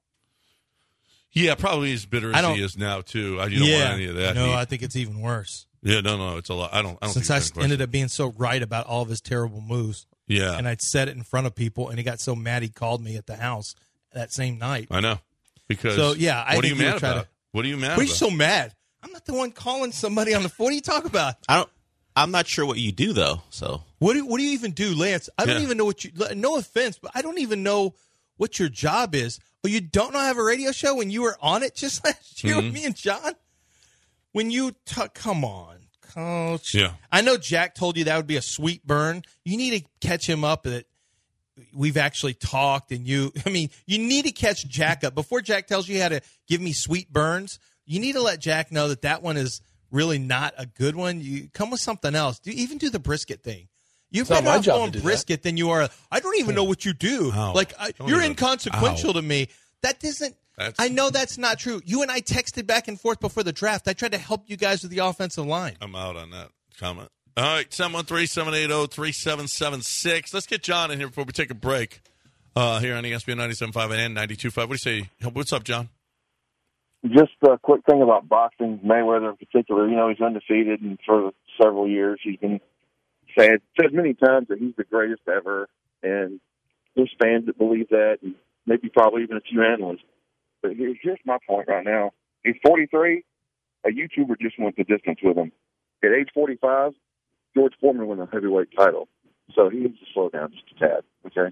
Yeah, probably as bitter as he is now too. I you don't yeah, want any of that. No, heat. I think it's even worse. Yeah, no, no, it's a lot. I don't. I don't Since think I ended up being so right about all of his terrible moves. Yeah, and I'd said it in front of people, and he got so mad he called me at the house that same night. I know. Because so yeah, I what are think you he mad would try about? To, what are you mad what are about? you so mad? I'm not the one calling somebody on the phone. What are you talking about? I don't. I'm not sure what you do though. So what do what do you even do, Lance? I don't Yeah. even know what you. No offense, but I don't even know what your job is. Oh, you don't know I have a radio show when you were on it just last year Mm-hmm. with me and John? When you t- come on, Coach. Yeah. I know Jack told you that would be a sweet burn. You need to catch him up that we've actually talked and you I mean, you need to catch Jack up. Before Jack tells you how to give me sweet burns, you need to let Jack know that that one is really not a good one. You come with something else. Do even do the brisket thing. You're It's not better my off job to going do brisket than you are. I don't even know what you do. Ow. Like I, Don't you're even- inconsequential ow. to me. That doesn't. That's- I know that's not true. You and I texted back and forth before the draft. I tried to help you guys with the offensive line. I'm out on that comment. All right, seven one three, seven eight zero, three seven seven six. Let's get John in here before we take a break. Uh, here on E S P N ninety-seven point five and ninety-two point five. What do you say? What's up, John? Just a quick thing about boxing, Mayweather in particular. You know, he's undefeated, and for several years he's been said said many times that he's the greatest ever, and there's fans that believe that, and maybe probably even a few analysts. But here, here's my point right now. He's forty-three. A YouTuber just went the distance with him. At age forty-five, George Foreman won a heavyweight title. So he needs to slow down just a tad, okay?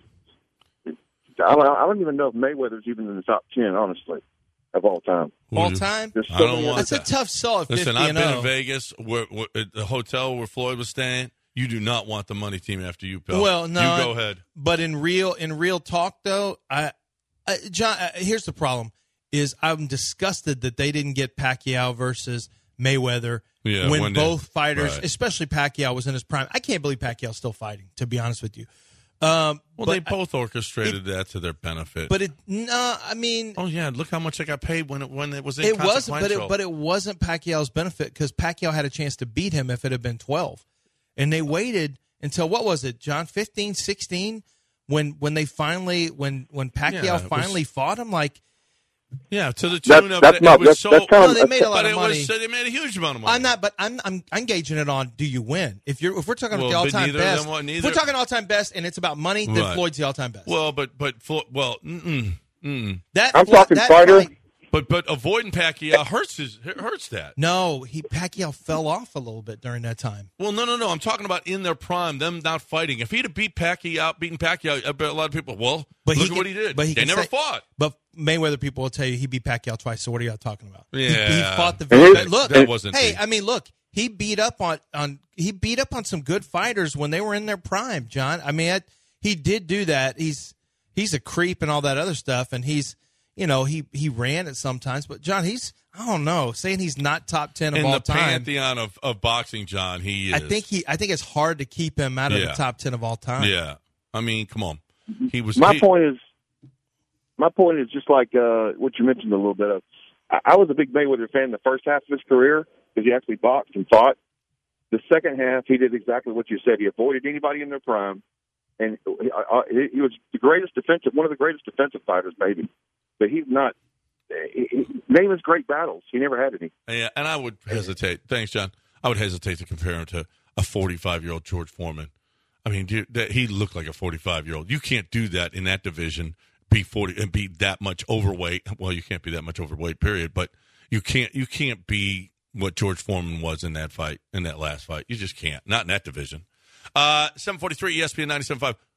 I don't, I don't even know if Mayweather's even in the top ten, honestly, of all time. All time? There's so I don't many want That's that. a tough sell at Listen, fifty I've and been oh. in Vegas, where, where, at the hotel where Floyd was staying. You do not want the money team after you, Bill. Well, no, you go ahead. But in real in real talk, though, I, I John, uh, here's the problem: is I'm disgusted that they didn't get Pacquiao versus Mayweather Yeah, when when both did- fighters, right. especially Pacquiao, was in his prime. I can't believe Pacquiao's still fighting. To be honest with you, Um, well, but they both orchestrated it, that to their benefit. But it, no, I mean, oh yeah, look how much they got paid when it when it was it was, inconsequential. but it, but it wasn't Pacquiao's benefit because Pacquiao had a chance to beat him if it had been twelve, and they waited until what was it, John, fifteen, sixteen, when when they finally when when Pacquiao Yeah, finally was, fought him, like. Yeah, to the That's, tune of that's it, not, it was that's, so. that's kind No, of, they made a lot but of it money. was they made a huge amount of money. I'm not, but I'm I'm I'm gauging it on do you win? If you're if we're talking Well, about the but all time neither of best, them were- if neither- we're talking all time best, and it's about money, then Right. Floyd's the all time best. Well, but but Flo- well, mm-mm, mm. that I'm Floyd- talking that fighter. fight- but but avoiding Pacquiao hurts his hurts that. no, he Pacquiao fell off a little bit during that time. Well, no, no, no. I'm talking about in their prime, them not fighting. If he'd have beat Pacquiao, beaten Pacquiao, I bet a lot of people. Well, But look he at what can- he did. but he they can never say- fought. But Mayweather people will tell you he beat Pacquiao twice. So what are y'all talking about? He- Yeah. he, fought the And very here's- look. that wasn't hey, the- I mean, look, he beat up on on he beat up on some good fighters when they were in their prime. John, I mean, I, he did do that. He's he's a creep and all that other stuff, and he's you know he he ran it sometimes. But John, he's I don't know saying he's not top ten of In all the time. pantheon of, of boxing, John, he is. I think he I think it's hard to keep him out of Yeah. the top ten of all time. Yeah, I mean, come on. He was. My he, point is, my point is just like uh, what you mentioned a little bit of. I, I was a big Mayweather fan the first half of his career because he actually boxed and fought. The second half, he did exactly what you said. He avoided anybody in their prime, and he, uh, he, he was the greatest defensive, one of the greatest defensive fighters, maybe. But he's not. He, he, name his great battles. He never had any. Yeah, and I would hesitate. Thanks, John. I would hesitate to compare him to a forty-five-year-old George Foreman. I mean, dude, that, he looked like a forty-five-year-old. You can't do that in that division. Be forty and be that much overweight. Well, you can't be that much overweight, period. But you can't. You can't be what George Foreman was in that fight, in that last fight. You just can't. Not in that division. Uh, seven forty-three E S P N ninety-seven point five.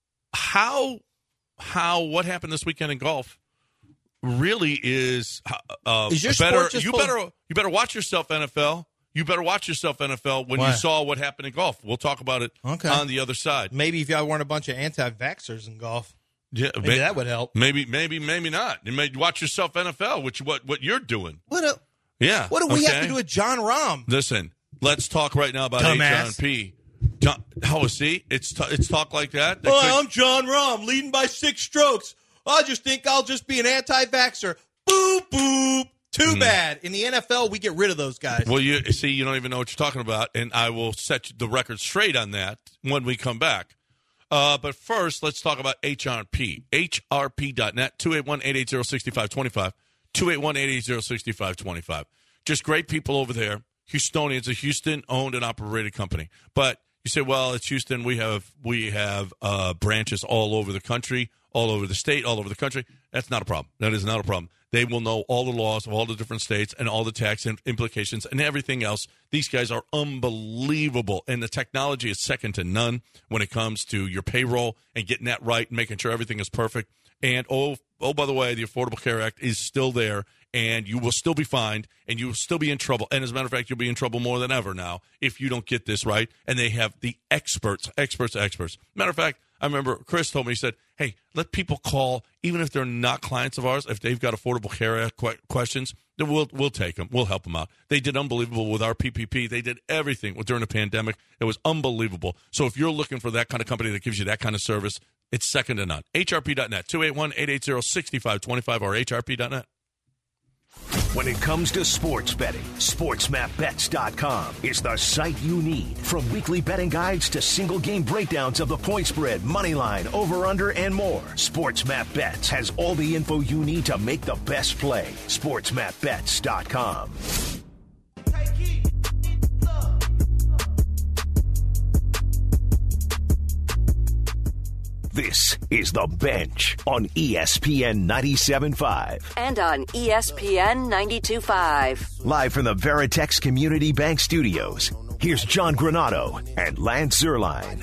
How? How? What happened this weekend in golf? Really is uh, Is your better. sport just You full- better. You better watch yourself, N F L. You better watch yourself, N F L, when Why? you saw what happened in golf. We'll talk about it Okay. on the other side. Maybe if y'all weren't a bunch of anti-vaxxers in golf, Yeah, maybe may- that would help. Maybe, maybe, maybe not. You may watch yourself, N F L, which what what you're doing. What a, Yeah. what do we have okay? to do with John Rahm? Listen, let's talk right now about H Dumbass. R P. John, oh, see, it's t- it's talk like that. that Oh, could- I'm John Rahm, leading by six strokes. I just think I'll just be an anti-vaxxer. Boop, boop. Too bad. In the N F L, we get rid of those guys. Well, you see, you don't even know what you're talking about, and I will set the record straight on that when we come back. Uh, but first, let's talk about H R P. H R P dot net, two eight one, eight eight zero, six five two five, two eight one, eight eight zero, six five two five. Just great people over there. Houstonians, a Houston-owned and operated company. But you say, well, it's Houston. We have we have uh, branches all over the country, all over the state, all over the country. That's not a problem. That is not a problem. They will know all the laws of all the different states and all the tax implications and everything else. These guys are unbelievable, and the technology is second to none when it comes to your payroll and getting that right and making sure everything is perfect. And, oh, oh, by the way, the Affordable Care Act is still there, and you will still be fined, and you will still be in trouble. And as a matter of fact, you'll be in trouble more than ever now if you don't get this right. And they have the experts, experts, experts. Matter of fact, I remember Chris told me, he said, hey, let people call, even if they're not clients of ours, if they've got Affordable Care Act que- questions, then we'll, we'll take them. We'll help them out. They did unbelievable with our P P P. They did everything during the pandemic. It was unbelievable. So if you're looking for that kind of company that gives you that kind of service, it's second to none. H R P dot net, two eight one, eight eight zero, six five two five or H R P dot net. When it comes to sports betting, sports map bets dot com is the site you need. From weekly betting guides to single game breakdowns of the point spread, money line, over under, and more, SportsMap Bets has all the info you need to make the best play. sports map bets dot com. This is The Bench on E S P N ninety-seven point five. And on E S P N ninety-two point five. Live from the Veritex Community Bank Studios, here's John Granado and Lance Zierlein.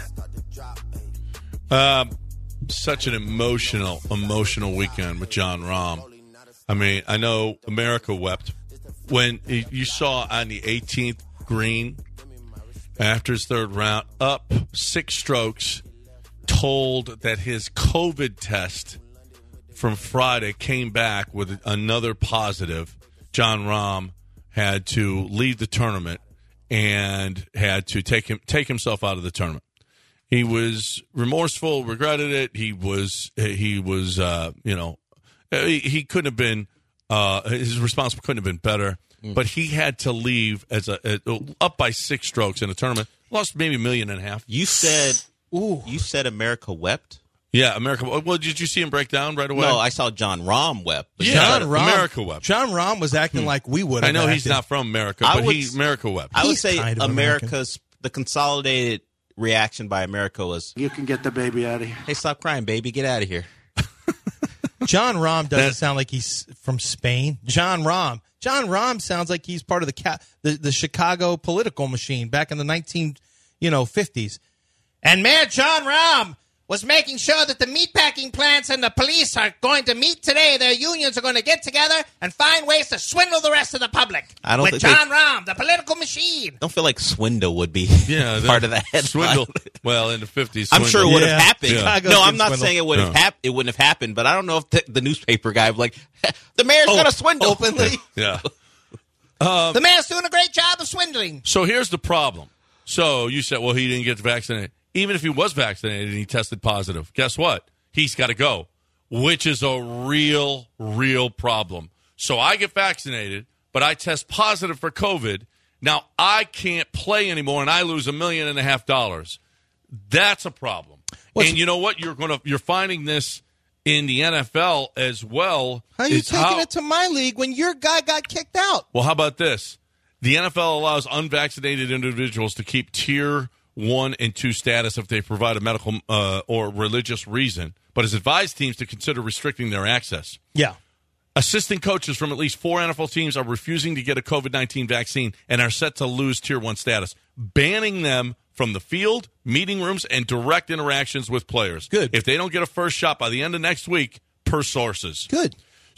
Um, such an emotional, emotional weekend with John Rahm. I mean, I know America wept when you saw on the eighteenth green after his third round, up six strokes, told that his COVID test from Friday came back with another positive. John Rahm had to leave the tournament and had to take him take himself out of the tournament. He was remorseful, regretted it. He was, he was, uh, you know, he, he couldn't have been, uh, his response couldn't have been better. Mm. But he had to leave as a, a up by six strokes in a tournament. Lost maybe a million and a half. You said, ooh, you said America wept. Yeah, America. Well, did you see him break down right away? No, I saw John Rahm wept. Yeah, John Rahm, America wept. John Rahm was acting hmm. like we would. I know acted. He's not from America, but would, he America wept. I would he's say kind of America's American. The consolidated reaction by America was, "You can get the baby out of here." Hey, stop crying, baby. Get out of here. John Rahm doesn't that, sound like he's from Spain. John Rahm. John Rahm sounds like he's part of the the, the Chicago political machine back in the nineteen you know fifties. And Mayor John Rahm was making sure that the meatpacking plants and the police are going to meet today. Their unions are going to get together and find ways to swindle the rest of the public. I don't with think John they, Rahm, the political machine. Don't feel like swindle would be yeah, part of that headline. Swindle. Well, in the fifties, I'm sure it would yeah. have happened. Yeah. No, I'm not swindle. saying it would have no. hap- It wouldn't have happened, but I don't know if the, the newspaper guy was like, the mayor's oh, going to swindle openly. Yeah. Um, the mayor's doing a great job of swindling. So here's the problem. So you said, well, he didn't get vaccinated. Even if he was vaccinated and he tested positive, guess what? He's got to go, which is a real, real problem. So I get vaccinated, but I test positive for COVID. Now I can't play anymore, and I lose a million and a half dollars. That's a problem. What's and you know what? You're going to you're finding this in the N F L as well. How are you it's taking how, it to my league when your guy got kicked out? Well, how about this? The N F L allows unvaccinated individuals to keep tier one and two status if they provide a medical uh, or religious reason, but has advised teams to consider restricting their access. Yeah. Assistant coaches from at least four N F L teams are refusing to get a COVID nineteen vaccine and are set to lose tier one status, banning them from the field, meeting rooms, and direct interactions with players. Good. If they don't get a first shot by the end of next week, per sources. Good.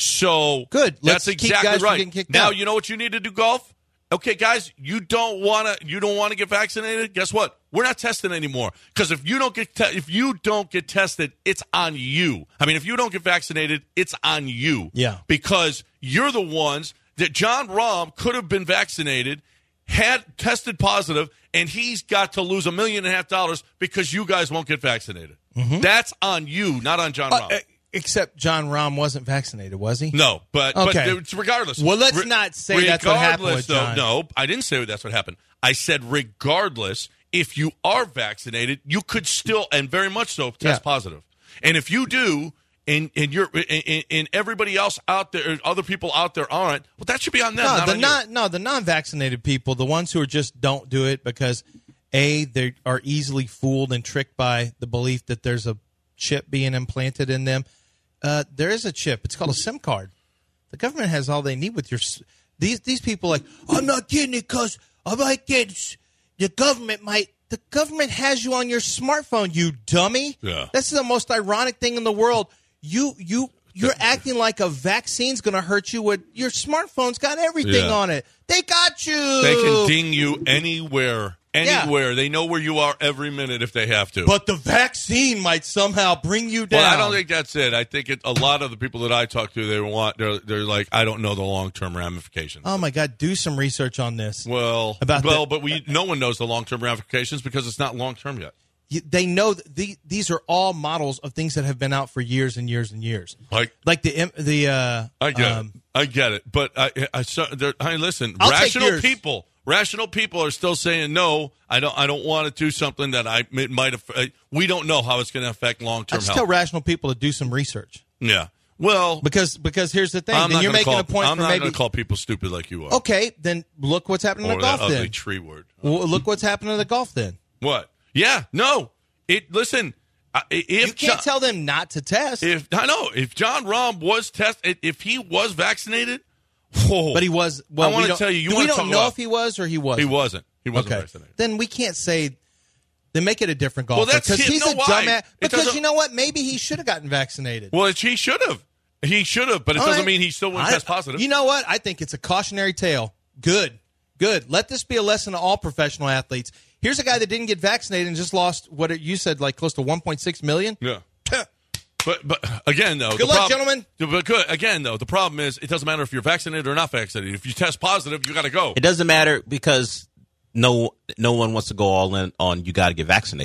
So good. Let's That's keep exactly guys right. From getting now, out. You know what you need to do, golf? Okay, guys, you don't want to. You don't want to get vaccinated. Guess what? We're not testing anymore because if you don't get te- if you don't get tested, it's on you. I mean, if you don't get vaccinated, it's on you. Yeah, because you're the ones that John Rahm could have been vaccinated, had tested positive, and he's got to lose a million and a half dollars because you guys won't get vaccinated. Mm-hmm. That's on you, not on John Rahm. Uh, uh, Except John Rahm wasn't vaccinated, was he? No, but, okay. but it's regardless. Well, let's Re- not say that's what happened with John. Though, no, I didn't say that's what happened. I said regardless, if you are vaccinated, you could still, and very much so, test yeah. positive. And if you do, and and you're and, and everybody else out there, other people out there aren't, well, that should be on them. No, not the on non, you. no, the non-vaccinated people, the ones who are just don't do it because A, they are easily fooled and tricked by the belief that there's a chip being implanted in them. Uh, there is a chip. It's called a SIM card. The government has all they need with your. These these people are like, I'm not getting it because I might get. The government might. The government has you on your smartphone, you dummy. Yeah. That's the most ironic thing in the world. You you you're acting like a vaccine's going to hurt you. With your smartphone's got everything yeah. on it. They got you. They can ding you anywhere. Anywhere. Yeah. They know where you are every minute if they have to. But the vaccine might somehow bring you down. Well, I don't think that's it. I think it, a lot of the people that I talk to, they want, they're, they're like, I don't know the long-term ramifications. Oh, my God. Do some research on this. Well, about well, the, but we no one knows the long-term ramifications because it's not long-term yet. You, they know that the, these are all models of things that have been out for years and years and years. Like, like the the. Uh, I get um, it. I get it. But I, I, I, I listen. I'll rational people, rational people are still saying no. I don't. I don't want to do something that I it might. Uh, we don't know how it's going to affect long-term I just health. tell rational people to do some research. Yeah. Well, because because here's the thing. I'm then not you're making call, a point. I'm for not maybe, going to call people stupid like you are. Okay, then look what's happening or to golf. That ugly then tree word. Well, look what's happening to the golf. Then what? Yeah. No. It. Listen. If you can't John, tell them not to test. If I know if John Rahm was tested, if he was vaccinated, whoa, but he was. Well, I want to tell you, you we want don't to talk know about, if he was or he wasn't. He wasn't. He wasn't okay. vaccinated. Then we can't say. Then make it a different golfer. Well, that's because he's no, a why? dumbass. Because you know what? Maybe he should have gotten vaccinated. Well, he should have. He should have, but it All doesn't right. mean he still wouldn't I, test positive. You know what? I think it's a cautionary tale. Good. Good. Let this be a lesson to all professional athletes. Here's a guy that didn't get vaccinated and just lost what you said, like close to one point six million dollars. Yeah. But but again though, good the luck, prob- gentlemen. But good again though, the problem is it doesn't matter if you're vaccinated or not vaccinated. If you test positive, you got to go. It doesn't matter because no no one wants to go all in on you got to get vaccinated.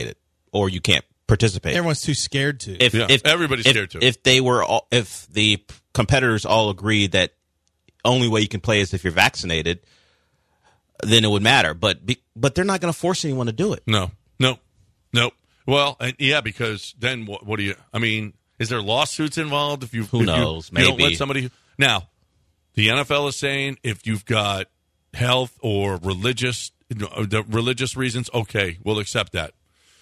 or you can't participate. Everyone's too scared to. If, Yeah, if everybody's if, scared to. If they were, all, if the competitors all agreed that only way you can play is if you're vaccinated, then it would matter. But be, but they're not going to force anyone to do it. No, no, no. Well, and yeah, because then what, what do you? I mean, is there lawsuits involved if you? Who if knows? You, you don't Maybe. let somebody. Now, the N F L is saying if you've got health or religious the religious reasons, okay, we'll accept that.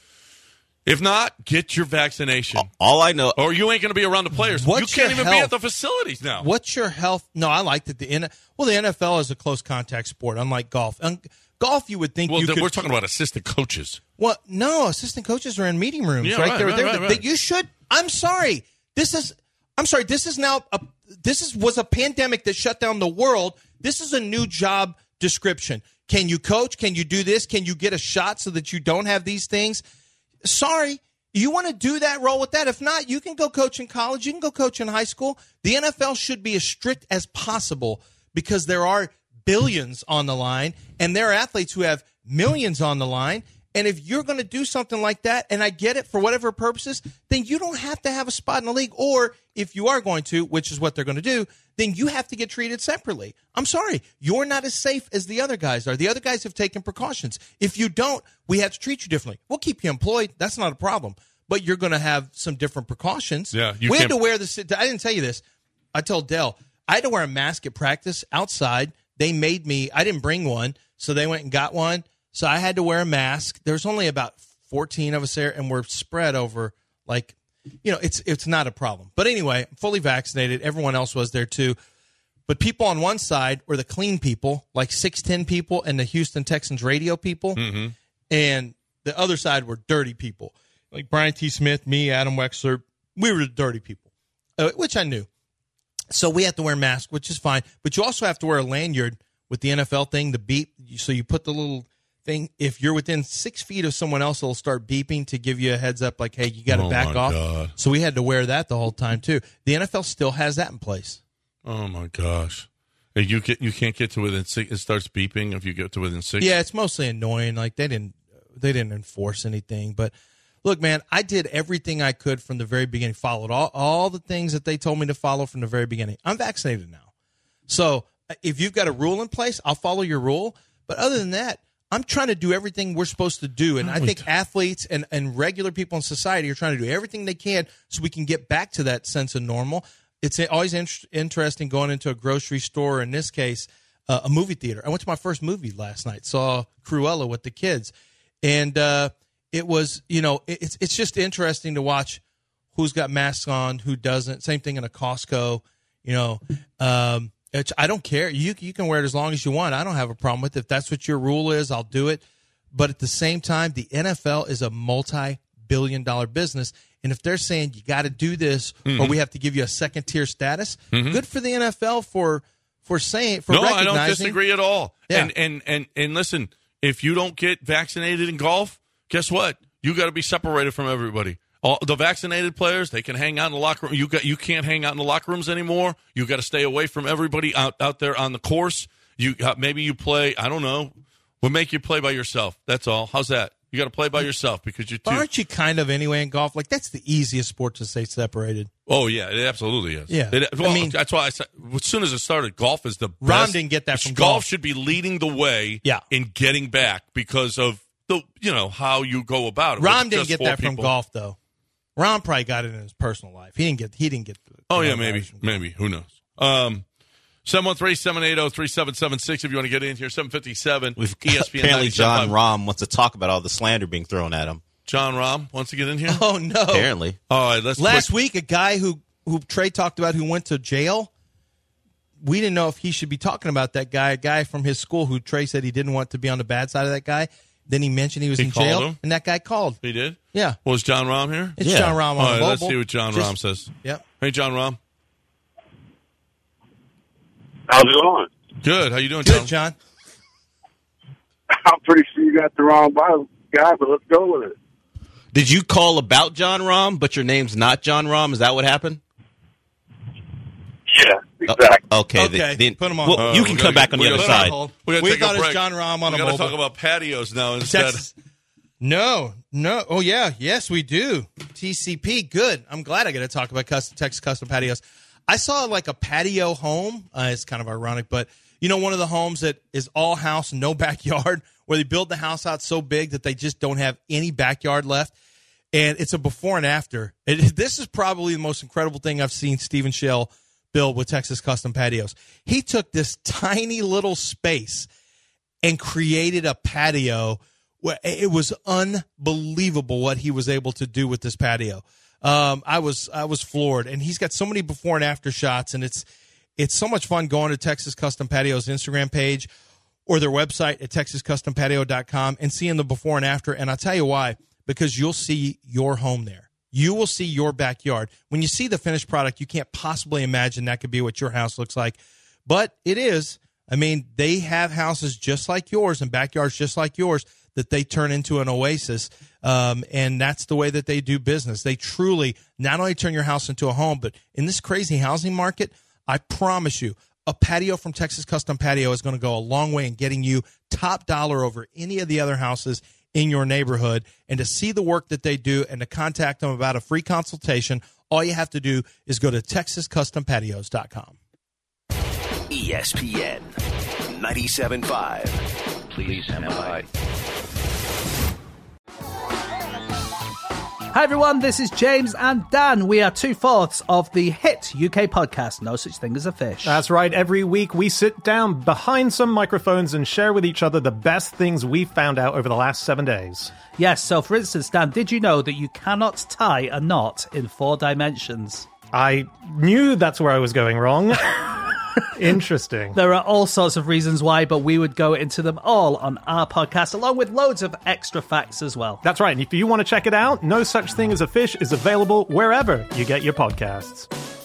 If not, get your vaccination. All I know, or you ain't going to be around the players. What's you can't your even be health? at the facilities now. What's your health? No, I like that the N. Well, the N F L is a close contact sport, unlike golf. Um, golf, you would think Well, you th- could. we're talking about assistant coaches. Well, no, assistant coaches are in meeting rooms, Yeah, right? right, They're, right, they're, right, they- right. You should. I'm sorry. This is. I'm sorry. This is now. A, this is was a pandemic that shut down the world. This is a new job description. Can you coach? Can you do this? Can you get a shot so that you don't have these things? Sorry. You want to do that, roll with that. If not, you can go coach in college. You can go coach in high school. The N F L should be as strict as possible because there are billions on the line, and there are athletes who have millions on the line. And if you're going to do something like that, and I get it for whatever purposes, then you don't have to have a spot in the league. Or if you are going to, which is what they're going to do, then you have to get treated separately. I'm sorry. You're not as safe as the other guys are. The other guys have taken precautions. If you don't, we have to treat you differently. We'll keep you employed. That's not a problem. But you're going to have some different precautions. Yeah, you we had can't- to wear this. I didn't tell you this. I told Dell, I had to wear a mask at practice outside. They made me, I didn't bring one, so they went and got one. So I had to wear a mask. There's only about fourteen of us there, and we're spread over, like, you know, it's it's not a problem. But anyway, I'm fully vaccinated. Everyone else was there too. But people on one side were the clean people, like six ten people and the Houston Texans radio people. Mm-hmm. And the other side were dirty people. Like Brian T. Smith, me, Adam Wexler, we were the dirty people, uh, which I knew. So we have to wear masks, which is fine. But you also have to wear a lanyard with the N F L thing, the beep. So you put the little thing. If you're within six feet of someone else, it'll start beeping to give you a heads up like, hey, you got to Oh, back my off. God. So we had to wear that the whole time, too. The N F L still has that in place. Oh my gosh! Hey, You get you can't get to within six. It starts beeping if you get to within six. Yeah, it's mostly annoying. Like they didn't they didn't enforce anything. But look, man, I did everything I could from the very beginning. Followed all, all the things that they told me to follow from the very beginning. I'm vaccinated now. So if you've got a rule in place, I'll follow your rule. But other than that, I'm trying to do everything we're supposed to do. And I think athletes and, and regular people in society are trying to do everything they can so we can get back to that sense of normal. It's always in- interesting going into a grocery store, in this case, uh, a movie theater. I went to my first movie last night, saw Cruella with the kids. And uh, it was, you know, it, it's it's just interesting to watch who's got masks on, who doesn't. Same thing in a Costco, you know. Um, it's, I don't care. You you can wear it as long as you want. I don't have a problem with it. If that's what your rule is, I'll do it. But at the same time, the N F L is a multi-billion dollar business. And if they're saying you got to do this Mm-hmm. or we have to give you a second tier status, good for the N F L for for saying for no, I recognizing. don't disagree at all. Yeah. And and and and listen, if you don't get vaccinated in golf, guess what? You got to be separated from everybody. All the vaccinated players, they can hang out in the locker room. You got you can't hang out in the locker rooms anymore. You got to stay away from everybody out out there on the course. You uh, maybe you play. I don't know. We'll make you play by yourself. That's all. How's that? You got to play by yourself because you're too. But aren't you kind of anyway in golf? Like that's the easiest sport to stay separated. Oh yeah, it absolutely is. Yeah. It, well, I mean- that's why I said as soon as it started, golf is the Rahm best. didn't get that from golf. golf. Should be leading the way. Yeah. in getting back because of the you know how you go about it. Rahm With didn't just get four that from people. golf though. Ron probably got it in his personal life. He didn't get. He didn't get. The Oh yeah, maybe, maybe. Who knows? Um, seven one three, seven eight zero, three seven seven six if you want to get in here. seven fifty-seven. We've E S P N apparently John ninety-seven point five. Rahm wants to talk about all the slander being thrown at him. John Rahm wants to get in here. Oh no! Apparently, All right, let's Last quick- week, a guy who who Trey talked about who went to jail. We didn't know if he should be talking about that guy. A guy from his school who Trey said he didn't want to be on the bad side of that guy. Then he mentioned he was He in called jail, him? and that guy called. He did. Yeah, Was John Rahm here? it's Yeah. John Rahm on All right, the let's mobile. see what John Just- Rahm says. Yep. Hey, John Rahm. How's it going? Good. How you doing, John? Good, John. I'm pretty sure you got the wrong guy, but let's go with it. did you call about John Rahm, but your name's not John Rahm? Is that what happened? Yeah, exactly. Oh, okay, Okay, then- put him on. well, Uh, you we can gotta come back get- on we the other gotta- side. Hold. We, gotta We take thought a it was break. John Rahm on we a gotta mobile. talk about patios now instead. Texas. No, no. Oh, yeah. Yes, we do. T C P. Good. I'm glad I get to talk about custom, Texas Custom Patios. I saw like a patio home. Uh, it's kind of ironic, but you know, one of the homes that is all house, no backyard, where they build the house out so big that they just don't have any backyard left. And it's a before and after. It, this is probably the most incredible thing I've seen Stephen Shell build with Texas Custom Patios. He took this tiny little space and created a patio. It was unbelievable what he was able to do with this patio. Um, I was I was floored, and he's got so many before and after shots, and it's it's so much fun going to Texas Custom Patios Instagram page or their website at texas custom patio dot com and seeing the before and after. And I'll tell you why, because you'll see your home there. You will see your backyard. When you see the finished product, you can't possibly imagine that could be what your house looks like, but it is. I mean, they have houses just like yours and backyards just like yours that they turn into an oasis, um, and that's the way that they do business. They truly not only turn your house into a home, but in this crazy housing market, I promise you, a patio from Texas Custom Patio is going to go a long way in getting you top dollar over any of the other houses in your neighborhood. And to see the work that they do and to contact them about a free consultation, all you have to do is go to texas custom patios dot com. E S P N ninety-seven point five. Please stand by. Hi everyone, this is James and Dan. We are two-fourths of the hit U K podcast, No Such Thing as a Fish. That's right. Every week we sit down behind some microphones and share with each other the best things we've found out over the last seven days. Yes, so for instance, Dan, did you know that you cannot tie a knot in four dimensions? I knew that's where I was going wrong. Interesting. There are all sorts of reasons why, but we would go into them all on our podcast, along with loads of extra facts as well. That's right. And if you want to check it out, No Such Thing as a Fish is available wherever you get your podcasts.